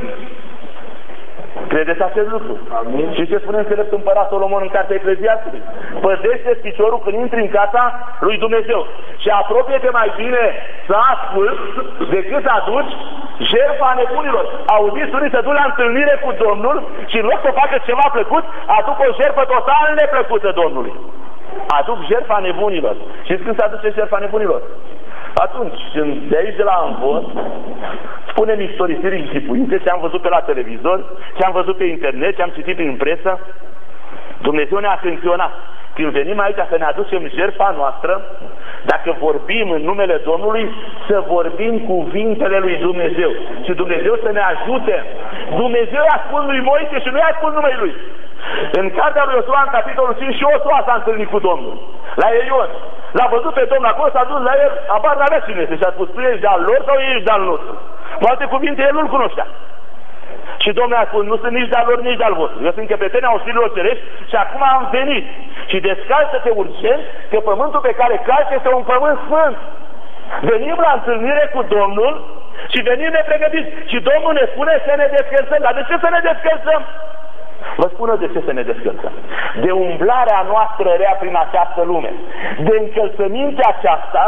Credeți acest lucru? Amin. Și ce spune înțelept împărat Solomon în Cartea Ecleziastului? Păzește piciorul când intri în casa lui Dumnezeu și apropie-te mai bine să asculți decât să aduci jertfa nebunilor. Auziți, unii se duc la întâlnire cu Domnul și în loc să facă ceva plăcut, aduc o jertfă total neplăcută Domnului. Aduc jertfa nebunilor. Știți când se aduce jertfa nebunilor? Atunci, de aici de la Amvon, spunem istorisiri închipuite, ce am văzut pe la televizor, ce am văzut pe internet, ce am citit prin presă. Dumnezeu ne-a atenționat. Când venim aici să ne aducem jertfa noastră, dacă vorbim în numele Domnului, să vorbim cuvintele lui Dumnezeu. Și Dumnezeu să ne ajute. Dumnezeu i-a spus lui Moise și nu i-a spus numai lui. În cartea lui Iosua, în capitolul 5, și Iosua s-a întâlnit cu Domnul la Eion. L-a văzut pe Domnul acolo, s-a dus la el, abar n-avea cine este și a spus: tu ești de-al lor sau ești de-al nostru? Cu alte cuvinte, el nu-l cunoștea. Și Domnul a spus: nu sunt nici de-al lor, nici de-al vostru. Eu sunt căpetenia oștirilor cerești și acum am venit. Și descalță-te urgent, că pământul pe care calci este un pământ sfânt. Venim la întâlnire cu Domnul și venim nepregătiți. Și Domnul ne spune să ne descălțăm. Dar de ce să ne descălțăm? Vă spun eu de ce să ne descălțăm. De umblarea noastră rea prin această lume. De încălțămintea aceasta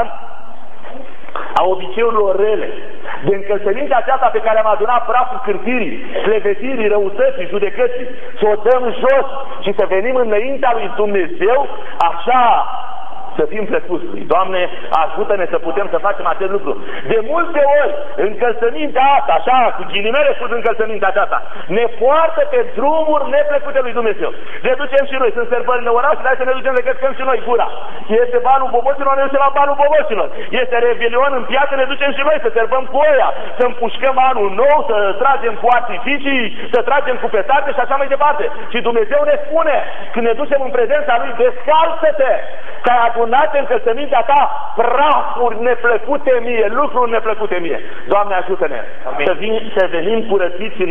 a obiceiurilor rele. De încălțămintea aceasta pe care am adunat praful cârtirii, clevetirii, răutății, judecății, să o dăm jos și să venim înaintea lui Dumnezeu așa, să fim plăcuți lui. Doamne, ajută-ne să putem să facem acest lucru. De multe ori, încălțămintea asta, așa, cu ghilimele spus încălțămintea aceasta, ne poartă pe drumuri neplăcute lui Dumnezeu. Ne ducem și noi, sunt sărbări în oraș, dar să ne ducem, ne căscăm și noi gura. Este banul boboților, ne ducem la banul boboților. Este revelion în piață, ne ducem și noi să sărbăm cu oia, să împușcăm anul nou, să tragem cu artificii, să tragem cu petarde și așa mai departe. Și Dumnezeu ne spune, când ne ducem în prezența Lui, descalță-te, că ai adunat încălțămintea ta prafuri neplăcute mie, lucruri neplăcute mie. Doamne, ajută-ne să venim curățiți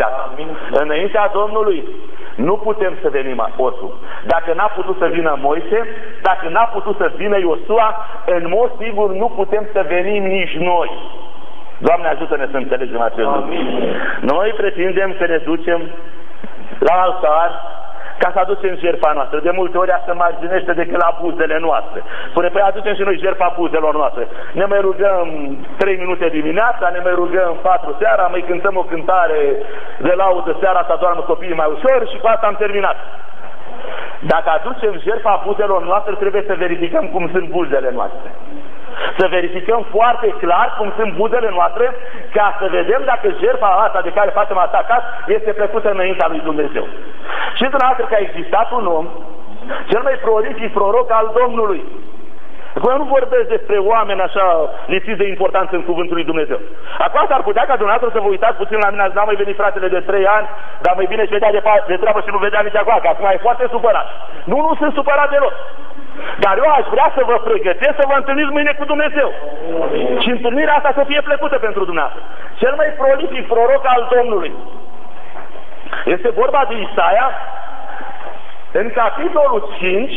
înaintea Domnului. Nu putem să venim oricum. Dacă n-a putut să vină Moise, dacă n-a putut să vină Iosua, în mod sigur nu putem să venim nici noi. Doamne, ajută-ne să înțelegem acest lucru. Noi pretindem să ne ducem la altar ca să aducem jertfa noastră. De multe ori asta marginește decât la buzele noastre. Spune: păi aducem și noi jertfa buzelor noastre. Ne mai rugăm 3 minute dimineața, ne mai rugăm 4 seara, mai cântăm o cântare de laudă seara, să doarmă copiii mai ușor și cu asta am terminat. Dacă aducem jertfa buzelor noastre, trebuie să verificăm cum sunt buzele noastre. Să verificăm foarte clar cum sunt buzele noastre, ca să vedem dacă jertfa asta de care facem atacat este plăcută înaintea lui Dumnezeu. Și dumneavoastră că a existat un om, cel mai prolific proroc al Domnului. Acum eu nu vorbesc despre oameni așa lipsiți de importanță în cuvântul lui Dumnezeu. Acum s-ar putea ca dumneavoastră să vă uitați puțin la mine, azi n-am mai venit fratele de 3 ani, dar mai bine își vedea de treabă și nu vedea nici acum, că acum e foarte supărat. Nu sunt supărat deloc. Dar eu aș vrea să vă pregătesc să vă întâlniți mâine cu Dumnezeu. Și întâlnirea asta să fie plăcută pentru dumneavoastră. Cel mai prolific proroc al Domnului este vorba de Isaia. În capitolul 5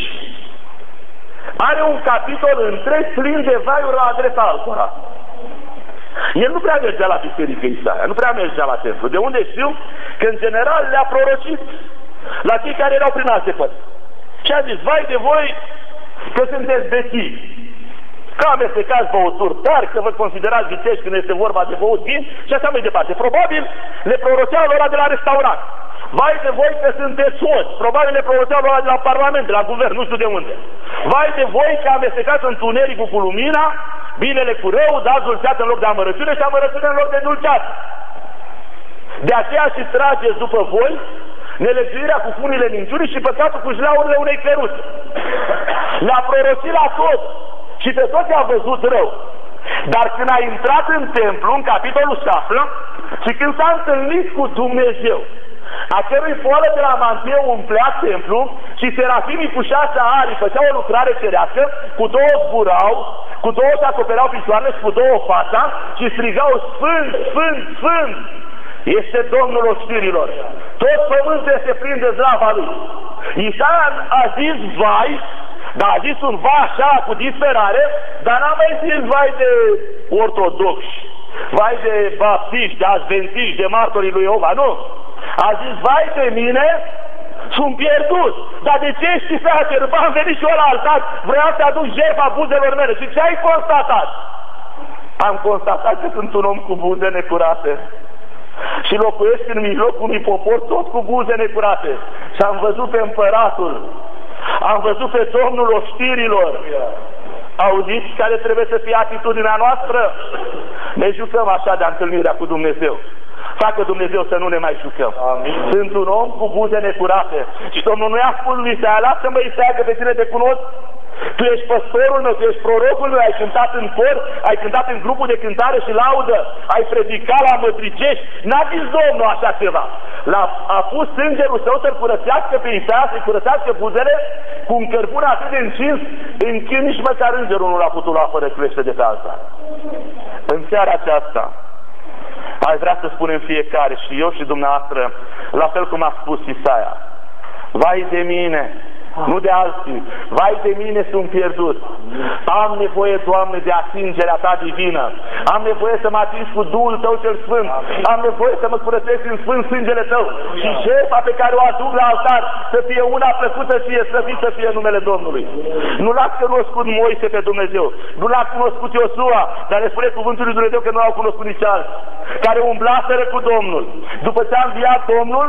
are un capitol întreg plin de vaiuri la adresa altora. El nu prea mergea la biserică Isaia, nu prea mergea la templu. De unde știu? Că în general le-a prorocit la cei care erau prin alte părți. Și a zis, vai de voi că sunteți beții, că amestecați băuturi tari, că vă considerați vitești când este vorba de băut vin și așa mai departe. Probabil le proroceau ăla de la restaurant. Vai de voi că sunteți soți, probabil le proroceau ăla de la parlament, de la guvern, nu știu de unde. Vai de voi că amestecați întunericul cu lumina, binele cu rău, dați dulceață în loc de amărăciune și amărăciune în loc de dulceață. De aceea și trageți după voi nelegiuirea cu funile minciunii și păcatul cu jleaurile unei căruțe. Le-a prorocit la toți și pe toți a văzut rău. Dar când a intrat în templu, în capitolul 6, și când s-a întâlnit cu Dumnezeu, a cărui foală de la mantie umplea templu și serafimii cu 6 aripi făceau o lucrare cerească, cu 2 zburau, cu 2 se acopereau picioarele și cu 2 fața și strigau Sfânt, Sfânt, Sfânt! Este Domnul oștirilor. Tot pământul se prinde slava lui. Isaia a zis vai, dar a zis un vai așa cu disperare, dar n-a mai zis vai de ortodoxi, vai de baptiști, de adventiști, de martorii lui Jehova, nu. A zis vai de mine, sunt pierdut. Dar de ce știi, frate? După am venit și eu la altar, vreau să aduc jertfa buzelor mele. Și ce ai constatat? Am constatat că sunt un om cu buze necurate și locuiesc în mijlocul unui popor tot cu buze necurate. Și am văzut pe împăratul, am văzut pe Domnul oștirilor. Auziți care trebuie să fie atitudinea noastră? Ne jucăm așa de întâlnirea cu Dumnezeu. Facă Dumnezeu să nu ne mai jucăm. Amin. Sunt un om cu buze necurate. Și Domnul nu i-a spus lui Isaia, lasă-mă Isaia că pe tine te cunosc. Tu ești păstorul meu, tu ești prorocul meu, ai cântat în cor, ai cântat în grupul de cântare și laudă, ai predicat la mădricești. N-a zis Domnul așa ceva. A pus îngerul său să-l curățească pe Isaia, să-i curățească buzele cu un cărbun atât de încins, încât nici măcar îngerul nu l-a putut lua fără crește de pe altar. În seara aceasta aș vrea să spunem fiecare, și eu și dumneavoastră, la fel cum a spus Isaia, vai de mine, nu de alții, vai de mine, sunt pierdut. Am nevoie, Doamne, de atingerea Ta divină. Am nevoie să mă atingi cu Duhul Tău cel Sfânt. Am nevoie să mă curățesc în Sfânt sângele Tău. Și jertfa pe care o aduc la altar să fie una plăcută ție, slăvit să fie numele Domnului. Nu l-a cunoscut Moise pe Dumnezeu, nu l-a cunoscut Iosua, dar ne spune cuvântul lui Dumnezeu că nu l-au cunoscut nici alții, care umblaseră cu Domnul. După ce a înviat Domnul,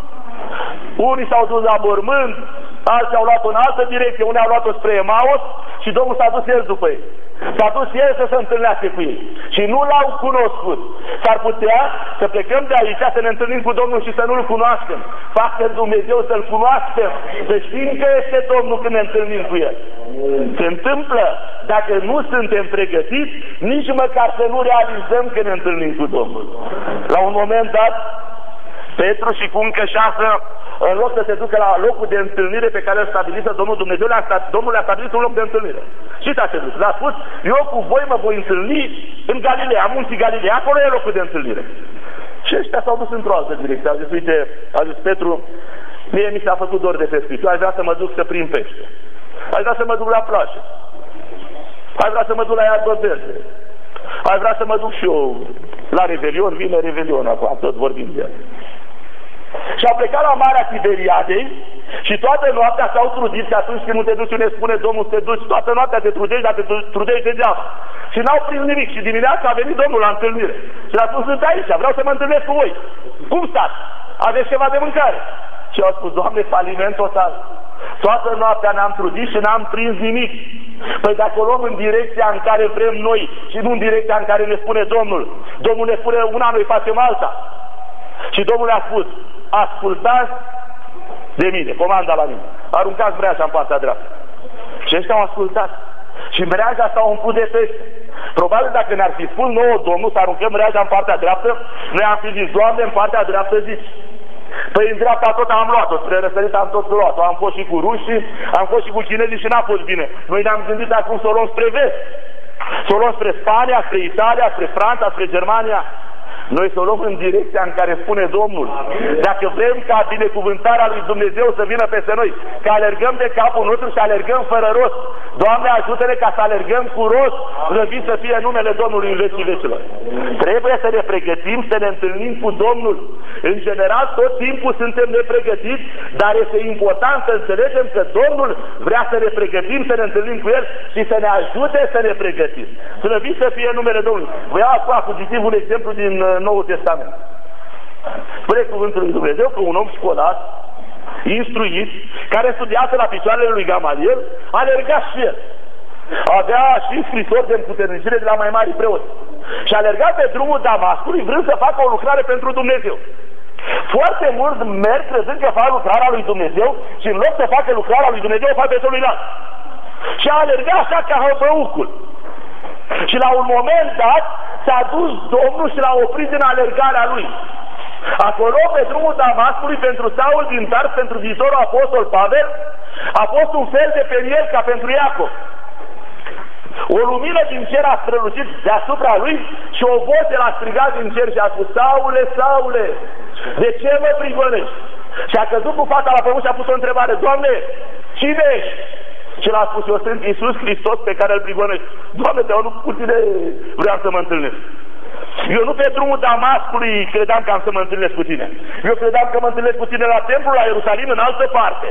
unii s-au dus la mormânt, alții au luat-o în altă direcție, unii au luat-o spre Emaus și Domnul s-a dus el după ei. S-a dus el să se întâlnească cu ei. Și nu l-au cunoscut. S-ar putea să plecăm de aici, să ne întâlnim cu Domnul și să nu-L cunoaștem. Facă Dumnezeu să-L cunoaștem, să știm că este Domnul când ne întâlnim cu El. Se întâmplă, dacă nu suntem pregătiți, nici măcar să nu realizăm că ne întâlnim cu Domnul. La un moment dat, Petru și cu încă 6, în loc să se ducă la locul de întâlnire pe care îl stabilise Domnul Dumnezeu, Domnul le-a stabilit un loc de întâlnire. Și ce a cerut? Le-a spus, eu cu voi mă voi întâlni în Galileea, munții Galileea, acolo e locul de întâlnire. Și ăștia s-au dus într-o altă direcție. A zis, uite, a zis Petru, mie mi s-a făcut dor de pescuit, eu aș vrea să mă duc să prind pește. Aș vrea să mă duc la plajă. Aș vrea să mă duc la iarbă verde. Aș vrea să mă duc și eu la Revelion, vine Revelion acum, tot vorbim de el. Și au plecat la Marea Tiberiadei și toată noaptea s-au trudit, și atunci când nu te duci, ne spune Domnul să te duci, toată noaptea te trudești, dar te trudești degeaba. Și n-au prins nimic și dimineața a venit Domnul la întâlnire. Și a spus, sunt aici, vreau să mă întâlnesc cu voi. Cum stați? Aveți ceva de mâncare? Și au spus, Doamne, faliment total. Toată noaptea ne-am trudit și n-am prins nimic. Păi dacă o luăm în direcția în care vrem noi și nu în direcția în care ne spune Domnul, Domnul ne spune una, noi facem alta. Și Domnul a spus, ascultați de mine, comanda la mine, aruncați mreaja în partea dreaptă. Și ăștia au ascultat. Și mreaja s-a umplut de pește. Probabil dacă ne-ar fi spus nouă Domnul să aruncăm mreaja în partea dreaptă, noi am fi zis, Doamne, în partea dreaptă zici. Păi în dreapta tot am luat-o, spre răsărit am tot luat-o. Am fost și cu rușii, am fost și cu chinezii și n-a fost bine. Noi ne-am gândit acum să o luăm spre vest, să o luăm spre Spania, spre Italia, spre Franța, spre Germania. Noi să o luăm în direcția în care spune Domnul. Dacă vrem ca binecuvântarea lui Dumnezeu să vină peste noi, că alergăm de capul nostru și alergăm fără rost, Doamne ajută-ne ca să alergăm cu rost, slăvit să fie numele Domnului în vecii vecilor. Trebuie să ne pregătim să ne întâlnim cu Domnul. În general, tot timpul suntem nepregătiți, dar este important să înțelegem că Domnul vrea să ne pregătim, să ne întâlnim cu El și să ne ajute să ne pregătim. Slăvit să fie numele Domnului. Vă iau acum fugitiv un exemplu din Noul Testament. Spune cuvântul lui Dumnezeu că un om școlat, instruit, care studiază la picioarele lui Gamaliel, alerga și el. Avea și scrisori de împuternicire de la mai mari preoți. Și alerga pe drumul Damascului vrând să facă o lucrare pentru Dumnezeu. Foarte mult merg crezând că fac lucrarea lui Dumnezeu și în loc să facă lucrarea lui Dumnezeu, fac pe celuilalt. Și a alergat așa ca hăbăucul. Și la un moment dat s-a dus Domnul și l-a oprit din alergarea lui. Acolo, pe drumul Damascului, pentru Saul din Tars, pentru viitorul apostol Pavel, a fost un fel de perier ca pentru Iacov. O lumină din cer a strălucit deasupra lui și o voce l-a strigat din cer și a spus: Saule, Saule, de ce mă prigonești? Și a căzut cu fața la pământ și a pus o întrebare: Doamne, cine ești? Și l-a spus: eu sunt Iisus Hristos pe care îl prigonești. Doamne, eu nu cu tine vreau să mă întâlnesc. Eu nu pe drumul Damascului credeam că am să mă întâlnesc cu tine. Eu credeam că mă întâlnesc cu tine la templu, la Ierusalim, în altă parte.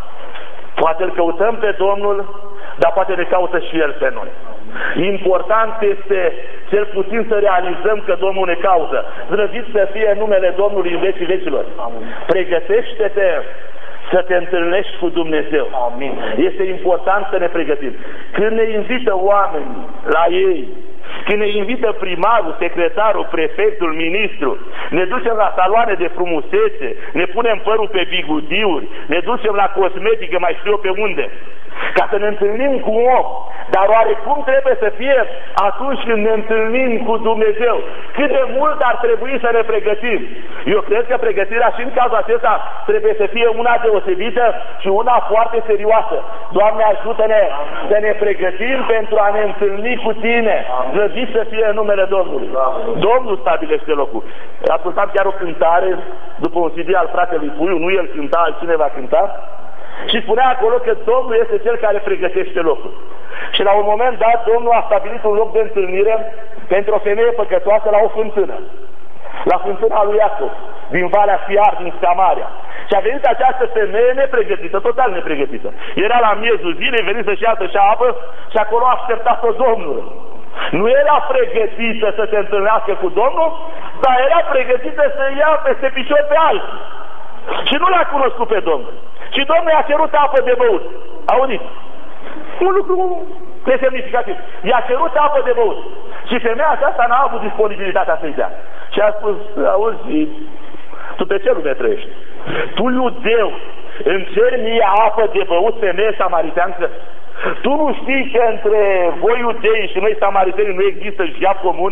Poate îl căutăm pe Domnul, dar poate ne caută și El pe noi. Important este cel puțin să realizăm că Domnul ne caută. Slăvit să fie numele Domnului în vecii vecilor. Pregătește-te să te întâlnești cu Dumnezeu. Amin. Este important să ne pregătim. Când ne invită oamenii la ei, când ne invită primarul, secretarul, prefectul, ministru, ne ducem la saloane de frumusețe, ne punem părul pe bigudiuri, ne ducem la cosmetică, mai știu eu pe unde, ca să ne întâlnim cu un om. Dar oare cum trebuie să fie atunci când ne întâlnim cu Dumnezeu? Cât de mult ar trebui să ne pregătim? Eu cred că pregătirea și în cazul acesta trebuie să fie una deosebită și una foarte serioasă. Doamne, ajută-ne să ne pregătim pentru a ne întâlni cu Tine. Slăvit să fie în numele Domnului. Domnul stabilește locul. Ascultam chiar o cântare după un CD al fratelui Puiu, nu el cânta, altcineva cânta, și spunea acolo că Domnul este Cel care pregătește locul. Și la un moment dat Domnul a stabilit un loc de întâlnire pentru o femeie păcătoasă la o fântână, la fântâna lui Iacov, din Valea Fiar, din Samaria. Și a venit această femeie nepregătită, total nepregătită. Era la miezul zilei, venit să-și iasă și apă și acolo a așteptat-o Domnul. Nu era pregătită să se întâlnească cu Domnul, dar era pregătită să ia peste picior pe alții. Și nu l-a cunoscut pe Domnul. Și Domnul i-a cerut apă de băut. Auziți? Un lucru nesemnificativ. I-a cerut apă de băut. Și femeia aceasta n-a avut disponibilitatea să-i dea. Și a spus: auzi, tu pe ce lume trăiești? Tu, iudeu, îmi ceri mie apă de băut, femeie samariteancă? Tu nu știi că între voi iudei și noi samariteni nu există jaf comun?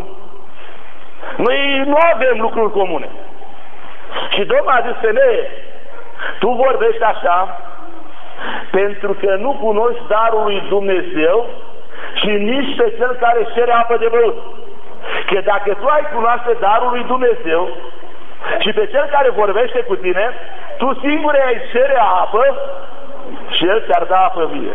Noi nu avem lucruri comune. Și Domnul a zis: femeie, tu vorbești așa pentru că nu cunoști darul lui Dumnezeu și nici pe Cel care cere apă de băut. Că dacă tu ai cunoaște darul lui Dumnezeu și pe Cel care vorbește cu tine, tu singur ai cere apă și El ți-ar da apă vie.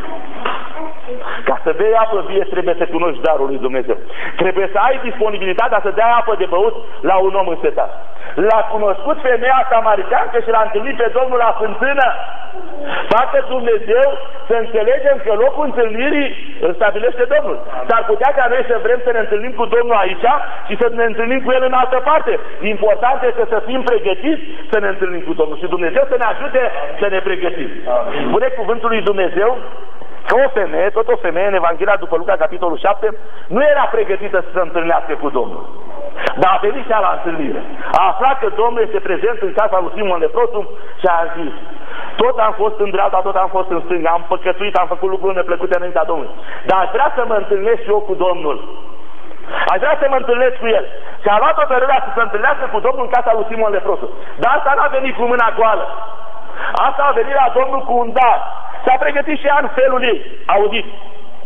Ca să bei apă vie trebuie să cunoști darul lui Dumnezeu. Trebuie să ai disponibilitatea să dai apă de băut la un om însetat. L-a cunoscut femeia samariteancă și l-a întâlnit pe Domnul la fântână. Facă Dumnezeu să înțelegem că locul întâlnirii îl stabilește Domnul. S-ar putea ca noi să vrem să ne întâlnim cu Domnul aici și să ne întâlnim cu El în altă parte. Important este să fim pregătiți să ne întâlnim cu Domnul și Dumnezeu să ne ajute să ne pregătim. Spune cuvântul lui Dumnezeu că o femeie, tot o femeie în Evanghelia după Luca, capitolul 7, nu era pregătită să se întâlnească cu Domnul. Dar a venit și la întâlnire. A aflat că Domnul este prezent în casa lui Simon Leprosul și a zis: tot am fost în dreapta, tot am fost în stânga, am păcătuit, am făcut lucruri neplăcute înaintea Domnului. Dar aș vrea să mă întâlnesc și eu cu Domnul. Aș vrea să mă întâlnesc cu El. Și a luat hotărârea să se întâlnească cu Domnul în casa lui Simon Leprosul. Dar asta n-a venit cu mâna goală. Asta a venit la Domnul cu un dar. S-a pregătit și ea în felul ei. Auziți?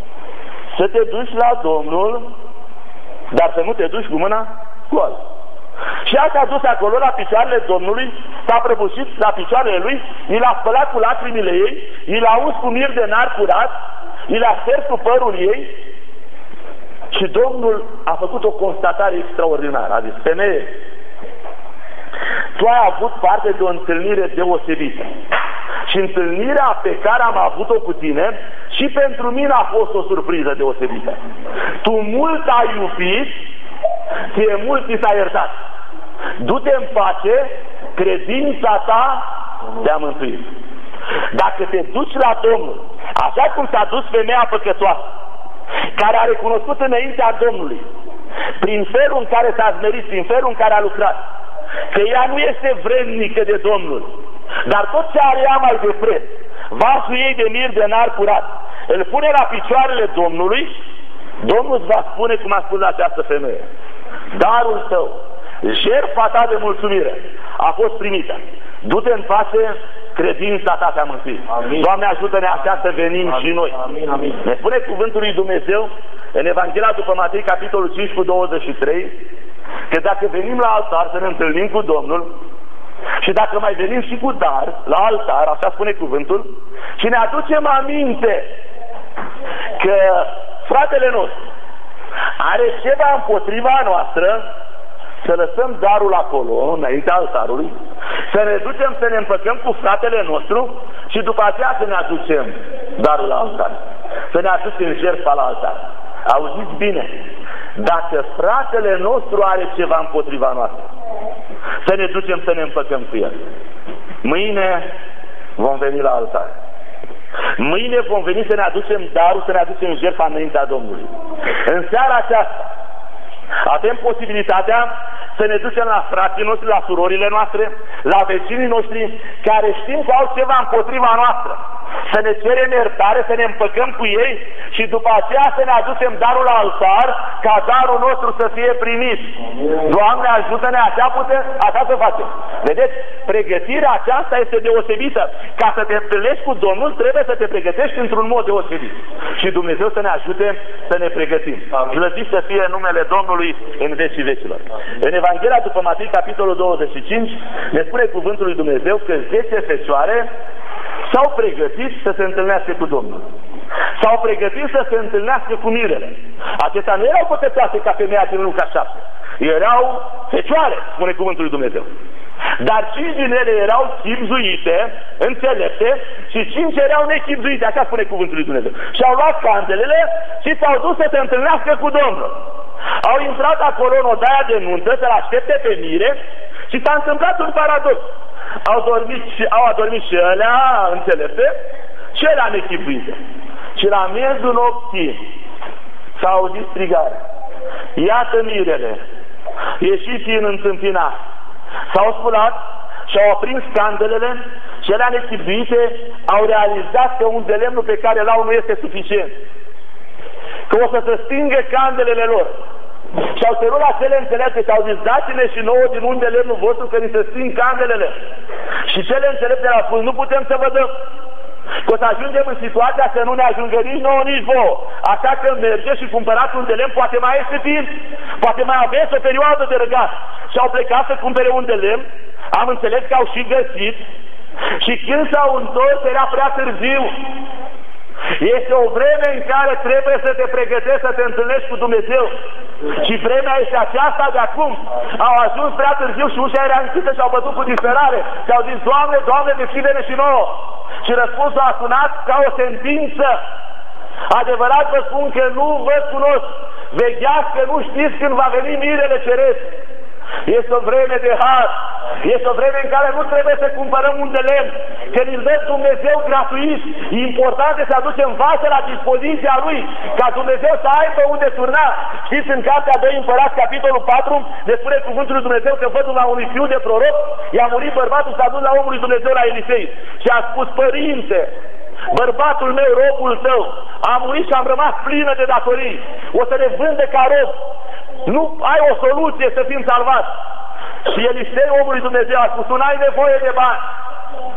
Să te duci la Domnul, dar să nu te duci cu mâna goală. Și ea s-a dus acolo la picioarele Domnului, s-a prăbușit la picioarele lui, i l-a spălat cu lacrimile ei, i l-a uns cu mir de nar curat, i l-a șters cu părul ei și Domnul a făcut o constatare extraordinară. A zis: femeie, tu ai avut parte de o întâlnire deosebită. Și întâlnirea pe care am avut-o cu tine și pentru mine a fost o surpriză deosebită. Tu mult ai iubit, ție mult ți s-a iertat. Du-te în pace, credința ta te-a mântuit. Dacă te duci la Domnul, așa cum s-a dus femeia păcătoasă, care a recunoscut înaintea Domnului, prin felul în care s-a zmerit, prin felul în care a lucrat, că ea nu este vrednică de Domnul, dar tot ce are ea mai de preț, vasul ei de mir de nar curat, îl pune la picioarele Domnului, Domnul îți va spune, cum a spus la această femeie: darul tău, jertfa ta de mulțumire a fost primită. Du-te în pace, credința ta te-a mântuit. Doamne, ajută-ne așa să venim și noi. Amin, amin. Ne spune cuvântul lui Dumnezeu în Evanghelia după Matei, capitolul 5 cu 23, că dacă venim la altar să ne întâlnim cu Domnul și dacă mai venim și cu dar la altar, așa spune cuvântul, și ne aducem aminte că fratele nostru are ceva împotriva noastră, să lăsăm darul acolo, înaintea altarului, să ne ducem să ne împăcăm cu fratele nostru și după aceea să ne aducem darul la altar, să ne aducem jertfa la altar. Auziți bine, dacă fratele nostru are ceva împotriva noastră, să ne ducem să ne împăcăm cu el. Mâine vom veni la altar. Mâine vom veni să ne aducem darul, să ne aducem jertfa înaintea Domnului. În seara aceasta avem posibilitatea să ne ducem la frații noștri, la surorile noastre, la vecinii noștri care știm că au ceva împotriva noastră, să ne cerem iertare, să ne împăcăm cu ei și după aceea să ne aducem darul la altar, ca darul nostru să fie primit. Doamne, ajută-ne, așa să facem. Vedeți, pregătirea aceasta este deosebită. Ca să te întâlnești cu Domnul, trebuie să te pregătești într-un mod deosebit. Și Dumnezeu să ne ajute să ne pregătim. Slăvit să fie numele Domnului în vecii vecilor. În Evanghelia după Matei, capitolul 25, ne spune cuvântul lui Dumnezeu că 10 fecioare s-au pregătit să se întâlnească cu Domnul. S-au pregătit să se întâlnească cu mirele. Acestea nu erau păcătoase ca femeia din Luca 7. Erau fecioare, spune cuvântul lui Dumnezeu. Dar 5 din ele erau chibzuite, înțelepte, și 5 erau nechibzuite, așa spune cuvântul lui Dumnezeu. Și au luat candelele și s-au dus să se întâlnească cu Domnul. Au intrat acolo în odaia de nuntă să-l aștepte pe mire și s-a întâmplat un paradox. Au adormit și alea înțelepte și alea nechibzuite. Și la miezul nopții s-a auzit strigare: iată mirele, ieșiți în întâmpinare. S-au sculat și au aprins candelele și alea nechibzuite au realizat că un de lemnul pe care l-au nu este suficient, că o să se stingă candelele lor. Și au cerut la cele înțelepte și au zis: dați-ne și nouă din unde lemnul vostru, că ni se sting candelele. Și cele înțelepte le-au spus: nu putem să vă dăm, că o să ajungem în situația să nu ne ajungă nici nouă, nici vouă. Așa că mergeți și cumpărați un de lemn, poate mai este timp, poate mai aveți o perioadă de răgaz. Și au plecat să cumpere un de lemn. Am înțeles că au și găsit. Și când s-au întors, era prea târziu. Este o vreme în care trebuie să te pregătești să te întâlnești cu Dumnezeu. Și vremea este aceasta de acum. Au ajuns prea târziu și ușa era închisă și au bătut cu disperare. Și au zis: Doamne, Doamne, deschide-ne și nouă. Și răspunsul a sunat ca o sentință: adevărat vă spun că nu vă cunosc. Vegheați că nu știți când va veni mirele ceresc. Este o vreme de har. Este o vreme în care nu trebuie să cumpărăm un de lemn, că îl dă Dumnezeu gratuit. E important să aducem vase la dispoziția Lui, ca Dumnezeu să aibă unde turna. Știți, în cartea 2 Împărați, capitolul 4, ne spune cuvântul lui Dumnezeu că vădul la unui fiu de proroc, i-a murit bărbatul, s-a dus la omul lui Dumnezeu, la Elisei, și a spus: părinte, bărbatul meu, robul tău, a murit și am rămas plină de datorii. O să ne vândă ca rob. Nu ai o soluție să fim salvați. Și Elisei, omul lui Dumnezeu, a spus: nu ai nevoie de bani.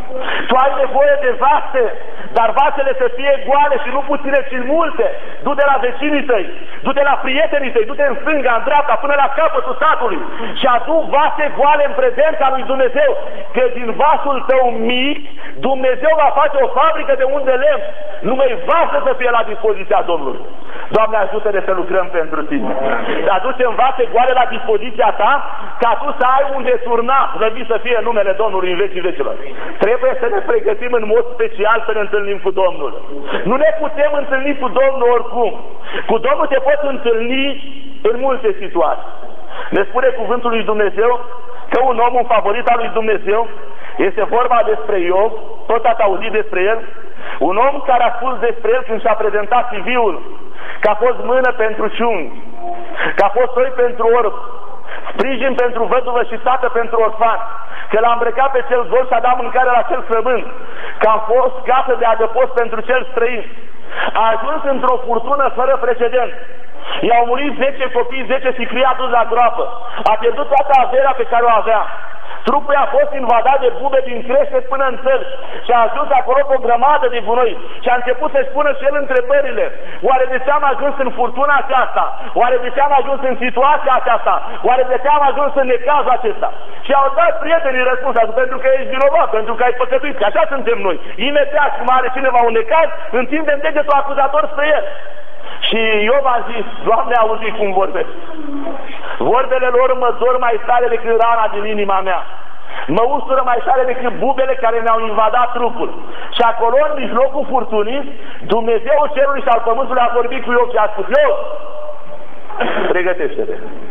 Tu ai nevoie de vase, dar vasele să fie goale și nu puține, ci multe. Du-te la vecinii tăi, du-te la prietenii tăi, du-te în stânga, în dreapta, până la capătul satului și adu vase goale în prezența lui Dumnezeu, că din vasul tău mic Dumnezeu va face o fabrică de unde lemn. Numai vasă să fie la dispoziția Domnului. Doamne, ajută-ne să lucrăm pentru Tine. Să aducem vase goale la dispoziția Ta, ca Tu să ai unde turna, slăvit să fie numele Domnului în vecii vecilor. Trebuie să ne pregătim în mod special să ne întâlnim cu Domnul. Nu ne putem întâlni cu Domnul oricum. Cu Domnul te poți întâlni în multe situații. Ne spune cuvântul lui Dumnezeu că un om, un favorit al lui Dumnezeu, este vorba despre Iov, tot ați auzit despre el, un om care a spus despre el când și-a prezentat CV-ul, că a fost mână pentru ciunghi, că a fost soi pentru orb, sprijin pentru văduvă și tată pentru orfan, că l-a îmbrăcat pe cel gol și a dat mâncare la cel flământ, că a fost casă de adăpost pentru cel străin. A ajuns într-o furtună fără precedent. I-au murit 10 copii, 10 sicrii adus la groapă. A pierdut toată averea pe care o avea. Trupul a fost invadat de bube din crește până în țări și a ajuns acolo cu o grămadă de gunoi și a început să-și pună și el întrebările. Oare de ce am ajuns în furtuna aceasta? Oare de ce am ajuns în situația aceasta? Oare de ce am ajuns în necazul acesta? Și au dat prietenii răspunsul, pentru că ești vinovat, pentru că ai păcătuit, că așa suntem noi. Imediat cum are cineva un necaz, întindem degetul acuzator spre el. Și Iov a zis, Doamne, auzi cum vorbesc. Vorbele lor mă dor mai tare decât rana din inima mea. Mă ustură mai tare decât bubele care mi-au invadat trupul. Și acolo, în mijlocul furtunii, Dumnezeu cerului și al pământului a vorbit cu Iov și a spus, Iov, pregătește-te.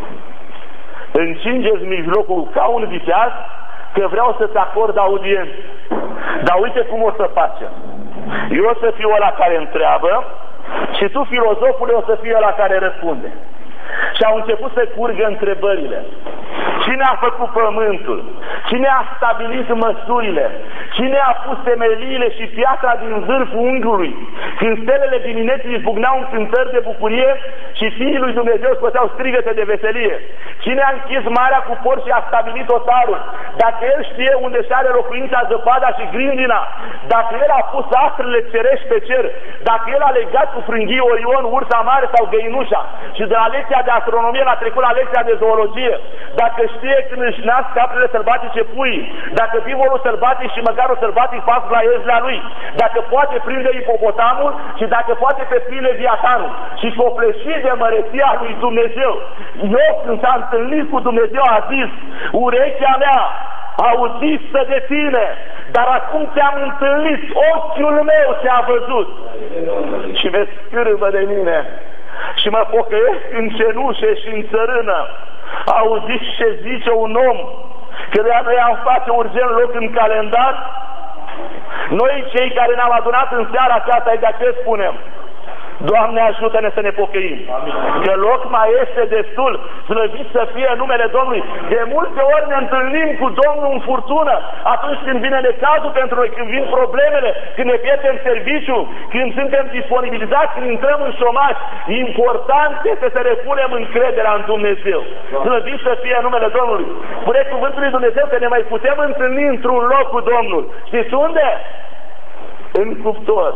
Încinge-ți mijlocul ca un viteaz, că vreau să-ți acord audiență. Dar uite cum o să facem. Eu o să fiu ăla care întreabă și tu, filozofule, o să fii ăla care răspunde. Și au început să curgă întrebările. Cine a făcut pământul? Cine a stabilit măsurile? Cine a pus temeliile și piatra din vârful unghiului? Când stelele dimineții izbucneau în cântări de bucurie și fiii lui Dumnezeu scoteau strigăte de veselie? Cine a închis marea cu porți și a stabilit otarul? Dacă El știe unde și are locuința zăpada și grindina, dacă El a pus astrele cerești pe cer, dacă El a legat cu frânghii Orion, ursa mare sau găinușa, și de la lecția de astronomie l-a trecut la lecția de zoologie, dacă știe când își nasc caprele sălbatice pui, dacă bivolul sălbatic și măgarul sălbatic fac la iezlea lui, dacă poate prinde ipopotamul și dacă poate pe Leviatanul și copleșit de măreția lui Dumnezeu. Eu, când s-a întâlnit cu Dumnezeu, a zis, urechea mea auzisă de tine, dar acum te-am întâlnit, ochiul meu te-a văzut și mi-e scârbă de mine și mă pocăiesc în cenușe și în țărână. Auziți ce zice un om? Că de-aia noi am face urgent loc în calendar? Noi, cei care ne-am adunat în seara aceasta, de ce spunem? Doamne, ajută-ne să ne pocăim. Că loc mai este destul, slăvit să fie numele Domnului. De multe ori ne întâlnim cu Domnul în furtună, atunci când vine necazul pentru noi, când vin problemele, când ne pierdem serviciul, când suntem disponibilizați, când intrăm în șomaj. Important este să repunem încrederea în Dumnezeu. Slăvit să fie numele Domnului. Spune cuvântul lui Dumnezeu că ne mai putem întâlni într-un loc cu Domnul. Știți unde? În cuptor.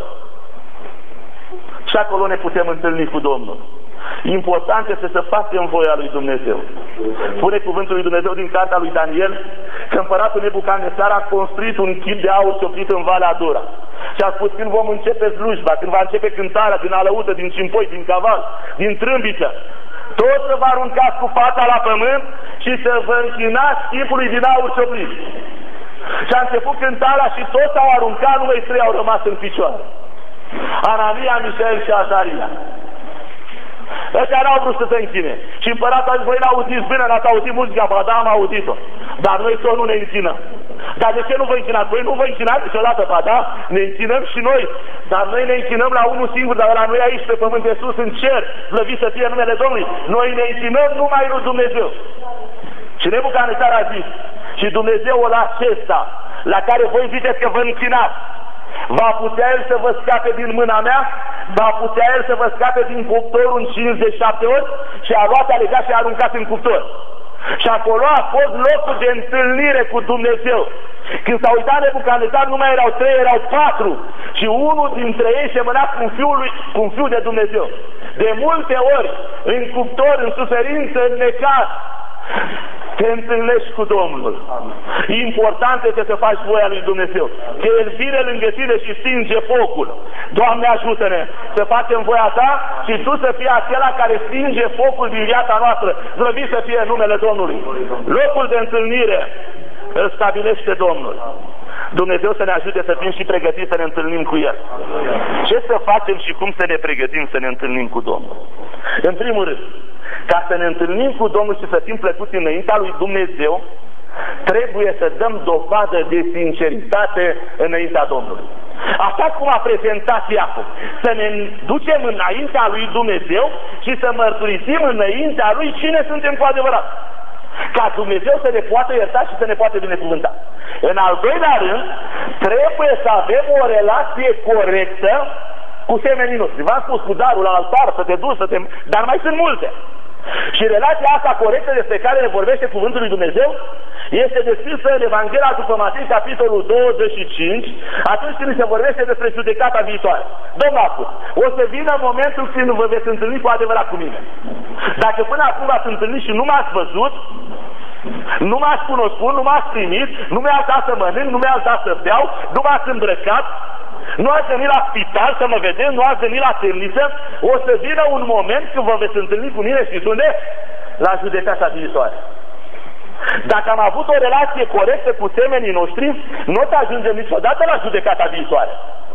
Și acolo ne putem întâlni cu Domnul. Important este să facem voia lui Dumnezeu. Spune cuvântul lui Dumnezeu din cartea lui Daniel că împăratul Nebucadnețar a construit un chip de aur cioplit în Valea Dura. Și a spus, când vom începe slujba, când va începe cântarea din alăută, din cimpoi, din caval, din trâmbiță, toți să vă aruncați cu fața la pământ și să vă închinați chipului din aur cioplit. Și a început cântarea și toți au aruncat, numai 3 au rămas în picioare. Anania, Mișael și Azaria. Ăștia n-au vrut să se închine. Și împăratul a zis, voi n-auziți bine, n-ați auzit muzica, ba da, am auzit-o. Dar noi tot nu ne închinăm. Dar de ce nu vă închinați? Voi nu vă închinați niciodată, ba da, ne închinăm și noi. Dar noi ne închinăm la unul singur, dar la noi aici pe pământ de sus, în cer, slăvit să fie numele Domnului. Noi ne închinăm numai lui Dumnezeu. Și Nebucadnețar a zis, și Dumnezeul acesta, la care voi ziceți că vă închinați, va putea El să vă scape din mâna mea? Va putea El să vă scape din cuptor în 57 ori? Și a luat, a legat și a aruncat în cuptor. Și acolo a fost locul de întâlnire cu Dumnezeu. Când s-a uitat Nebucadnețar, nu mai erau 3, erau 4. Și unul dintre ei semăna cu un fiu de Dumnezeu. De multe ori, în cuptor, în suferință, în necaz, te întâlnești cu Domnul. Important este să faci voia lui Dumnezeu. Că El vine lângă tine și stinge focul. Doamne, ajută-ne să facem voia Ta și Tu să fii acela care stinge focul din viața noastră. Slăvit să fie numele Domnului. Locul de întâlnire îl stabilește Domnul. Dumnezeu să ne ajute să fim și pregătiți să ne întâlnim cu El. Ce să facem și cum să ne pregătim să ne întâlnim cu Domnul? În primul rând, ca să ne întâlnim cu Domnul și să fim plăcuți înaintea lui Dumnezeu, trebuie să dăm dovadă de sinceritate înaintea Domnului. Așa cum a prezentat Iacov, să ne ducem înaintea lui Dumnezeu și să mărturisim înaintea lui cine suntem cu adevărat, ca Dumnezeu să ne poată ierta și să ne poată binecuvânta. În al doilea rând, trebuie să avem o relație corectă cu semenii noștri. V-am spus, cu darul la altar, să te duci, dar mai sunt multe. Și relația asta corectă despre care ne vorbește cuvântul lui Dumnezeu este descrisă în Evanghelia după Matei, capitolul 25, atunci când se vorbește despre judecata viitoare. Domnul a spus, o să vină momentul când vă veți întâlni cu adevărat cu mine. Dacă până acum v-ați întâlnit și nu m-ați văzut, nu m-ați cunoscut, nu m-ați primit, nu mi-ați dat să mănânc, nu mi-ați dat să beau, nu m-ați îmbrăcat, nu ați venit la spital să mă vedeți, nu ați venit la temniță, o să vină un moment când vă veți întâlni cu mine și unde? La judecata viitoare. Dacă am avut o relație corectă cu semenii noștri, nu o să ajungem niciodată la judecata viitoare.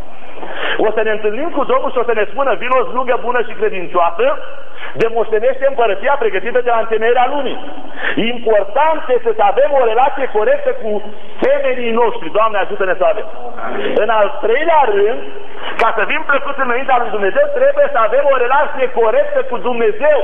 O să ne întâlnim cu Domnul și o să ne spună, vino slugă bună și credincioasă, demoștenește împărăția pregătită de la întemeierea lumii. Important este să avem o relație corectă cu semenii noștri. Doamne, ajută-ne să avem. În al treilea rând, ca să fim plăcuți înaintea lui Dumnezeu, trebuie să avem o relație corectă cu Dumnezeu.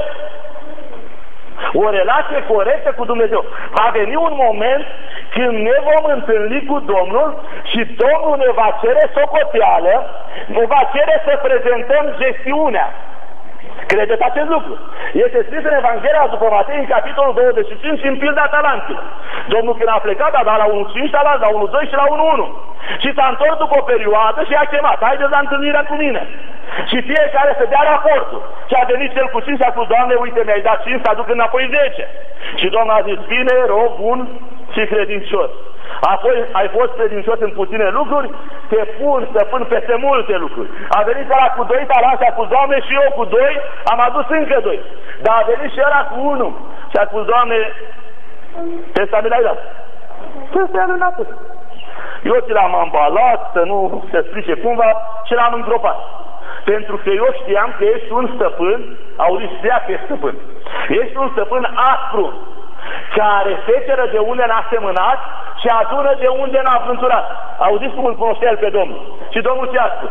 O relație corectă cu Dumnezeu. Va veni un moment când ne vom întâlni cu Domnul și Domnul ne va cere socoteală, ne va cere să prezentăm gestiunea. Credeți acest lucru? Este scris în Evanghelia după Matei, în capitolul 25, în pilda talanților. Domnul când a plecat, a dat la 1,5 talanți, la 1,2 și la 1,1. Și s-a întors după o perioadă și a chemat, haideți la întâlnirea cu mine. Și fiecare să dea raportul. Și a venit cel cu 5 și a spus, Doamne, uite, mi-ai dat 5, să aduc înapoi 10. Și Domnul a zis, bine, rob bun și credincios. Apoi ai fost credincios în puține lucruri, te pun stăpân peste multe lucruri. A venit ăla cu 2 talanți și a spus, Doamne, și eu cu 2 am adus încă 2. Dar a venit și ăla cu 1 și a spus, Doamne, ăsta mi l-ai dat. Ăsta i-a înapoi. Eu ți l-am ambalat, să nu se strice cumva, și l-am îngropat. Pentru că eu știam că ești un stăpân, auziți, știa că ești stăpân. Ești un stăpân aspru, care seceră de unde n-a semănat și adună de unde n-a vânturat. Auziți cum îl cunoștea el pe Domnul. Și Domnul ce a spus?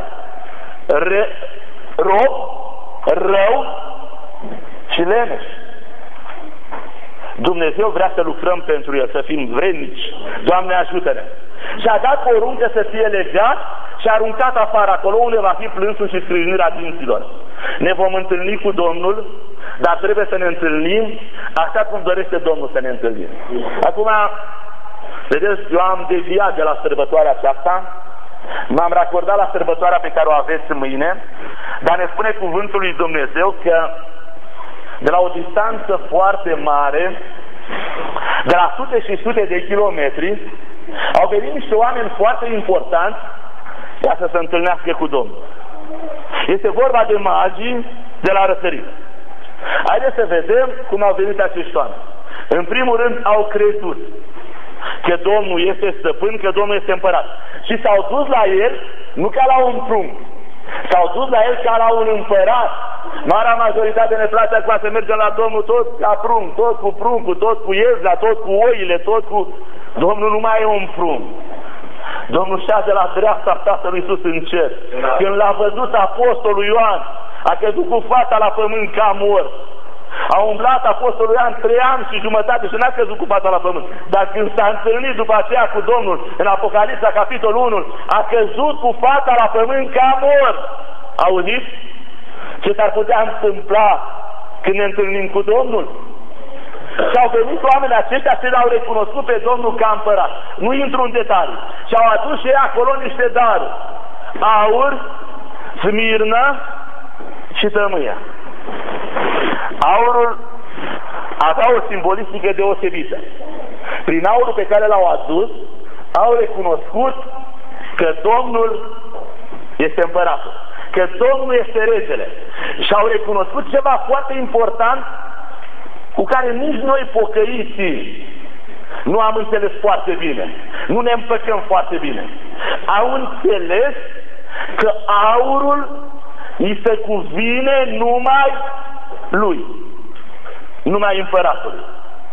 Rob, rău și leneș. Dumnezeu vrea să lucrăm pentru el, să fim vrednici. Doamne, ajută-ne! Și a dat poruncă să fie legat și a aruncat afară, acolo unde va fi plânsul și scrâșnirea dinților. Ne vom întâlni cu Domnul, dar trebuie să ne întâlnim așa cum dorește Domnul să ne întâlnim. Acum, vedeți, eu am deviat de la sărbătoarea aceasta, m-am racordat la sărbătoarea pe care o aveți mâine, dar ne spune cuvântul lui Dumnezeu că de la o distanță foarte mare, de la sute și sute de kilometri, au venit niște oameni foarte importanți ca să se întâlnească cu Domnul. Este vorba de magii de la răsărit. Haideți să vedem cum au venit acești oameni. În primul rând au crezut că Domnul este stăpân, că Domnul este împărat. Și s-au dus la el, nu ca la un prunc, s-au dus la el ca la un împărat. Marea majoritate ne place acum să mergem la Domnul tot ca prunc, tot cu pruncul, tot cu iezla, tot cu oile, tot cu... Domnul nu mai e un prunc. Domnul șade la dreapta Tatălui Iisus în cer. Când l-a văzut apostolul Ioan, a căzut cu fața la pământ ca mort. A umblat apostolul Ioan 3 ani și jumătate și n-a căzut cu fața la pământ. Dar când s-a întâlnit după aceea cu Domnul în Apocalipsa, capitolul 1, a căzut cu fața la pământ ca mort. Auziți? Ce s-ar putea întâmpla când ne întâlnim cu Domnul? Și au venit oamenii aceștia și l-au recunoscut pe Domnul ca împărat. Nu intru în detalii. Și au adus și ei acolo niște daruri. Aur, smirnă și tămâia. Aurul avea o simbolistică deosebită. Prin aurul pe care l-au adus, au recunoscut că Domnul este împăratul, că Domnul este regele. Și au recunoscut ceva foarte important cu care nici noi pocăiții nu am înțeles foarte bine. Nu ne împăcăm foarte bine. Au înțeles că aurul îi se cuvine numai lui, numai împăratului.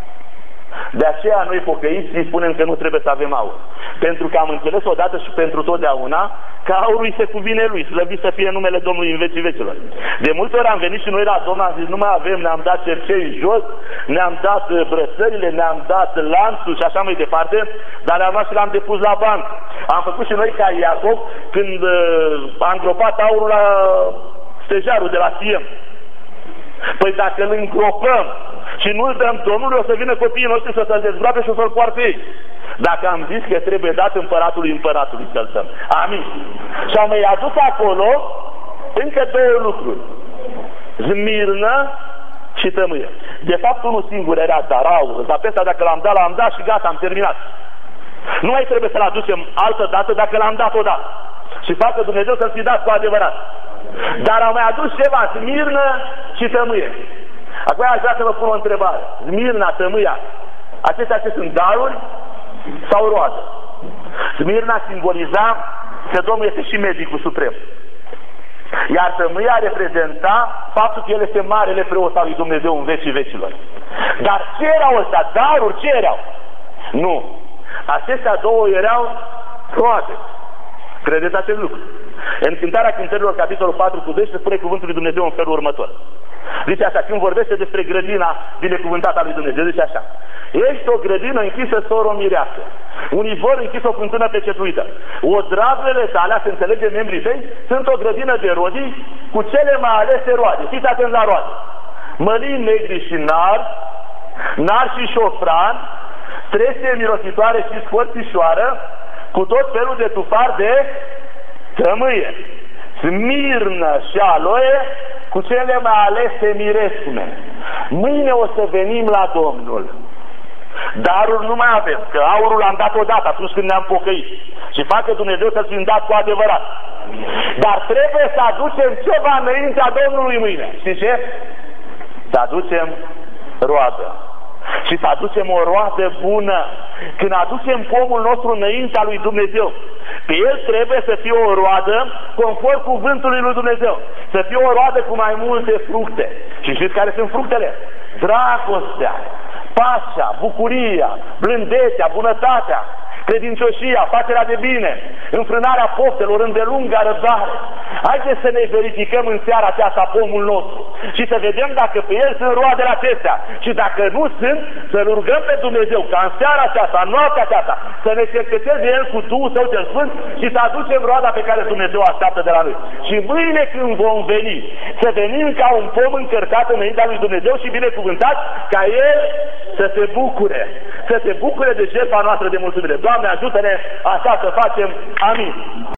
De aceea noi pocăiții spunem că nu trebuie să avem aur. Pentru că am înțeles odată și pentru totdeauna că aurul îi se cuvine lui, slăvit să fie numele Domnului în vecii vecilor. De multe ori am venit și noi la Domnul, am zis nu mai avem, ne-am dat cercei jos, ne-am dat brățările, ne-am dat lanțul și așa mai departe, dar le-am luat și l-am depus la bancă. Am făcut și noi ca Iacob când a îngropat aurul la stejarul de la Siem. Păi dacă îl îngropăm și nu-l dăm Domnului, o să vină copiii noștri să se-l dezgroape și o să-l poarte ei. Dacă am zis că trebuie dat împăratului să-l dăm. Amin. Și am mai adus acolo încă două lucruri. Smirnă și tămâie. De fapt unul singur era dar aur. Dar pe ăsta dacă l-am dat și gata, am terminat. Nu mai trebuie să-l aducem altă dată dacă l-am dat odată. Și facă Dumnezeu să-l fi dat cu adevărat. Dar am mai adus ceva, smirnă și tămâie. Acum aș vrea să vă pun o întrebare. Smirna, tămâia, acestea ce sunt daruri sau roadă? Smirna simboliza că Domnul este și medicul suprem. Iar tămâia reprezenta faptul că El este marele preot al lui Dumnezeu în vecii vecilor. Dar ce erau ăstea? Daruri ce erau? Nu. Acestea două erau roade. Credeți acest lucru? În Cântarea Cântărilor, capitolul 4:10, se spune cuvântul lui Dumnezeu în felul următor. Zice așa, când vorbește despre grădina binecuvântată a lui Dumnezeu, zice așa: ești o grădină închisă, soră mireasă, un izvor închis, o fântână pecetuită. Odraslele tale, se înțelege membrii tăi, sunt o grădină de rodii cu cele mai alese roade. Fiți atenți la roade. Mălini negri și nar și șofran, trestie mirositoare și scorțișoară, cu tot felul de tufar de tămâie, smirnă și aloe, cu cele mai alese miresme. Mâine o să venim la Domnul. Darul nu mai avem, că aurul l-am dat odată atunci când ne-am pocăit. Și facă Dumnezeu să-l fim dat cu adevărat. Dar trebuie să aducem ceva înaintea Domnului mâine. Știți ce? Să aducem roadă. Și să aducem o roadă bună. Când aducem pomul nostru înaintea lui Dumnezeu, pe el trebuie să fie o roadă conform cuvântului lui Dumnezeu. Să fie o roadă cu mai multe fructe. Și știți care sunt fructele? Dragostea, pacea, bucuria, blândețea, bunătatea, credincioșia, facerea de bine, înfrânarea poftelor, îndelunga răbdare. Haideți să ne verificăm în seara aceasta pomul nostru și să vedem dacă pe el sunt roadele acestea. Și dacă nu sunt, să-L rugăm pe Dumnezeu ca în seara aceasta, în noaptea aceasta, să ne cerceteze El cu Duhul Său cel Sfânt și să aducem roada pe care Dumnezeu așteaptă de la noi. Și mâine când vom veni, să venim ca un pom încărcat înaintea lui Dumnezeu și binecuvântat, ca El să se bucure de jertfa noastră de mulțumire. Doamne, ajută-ne așa să facem. Amin.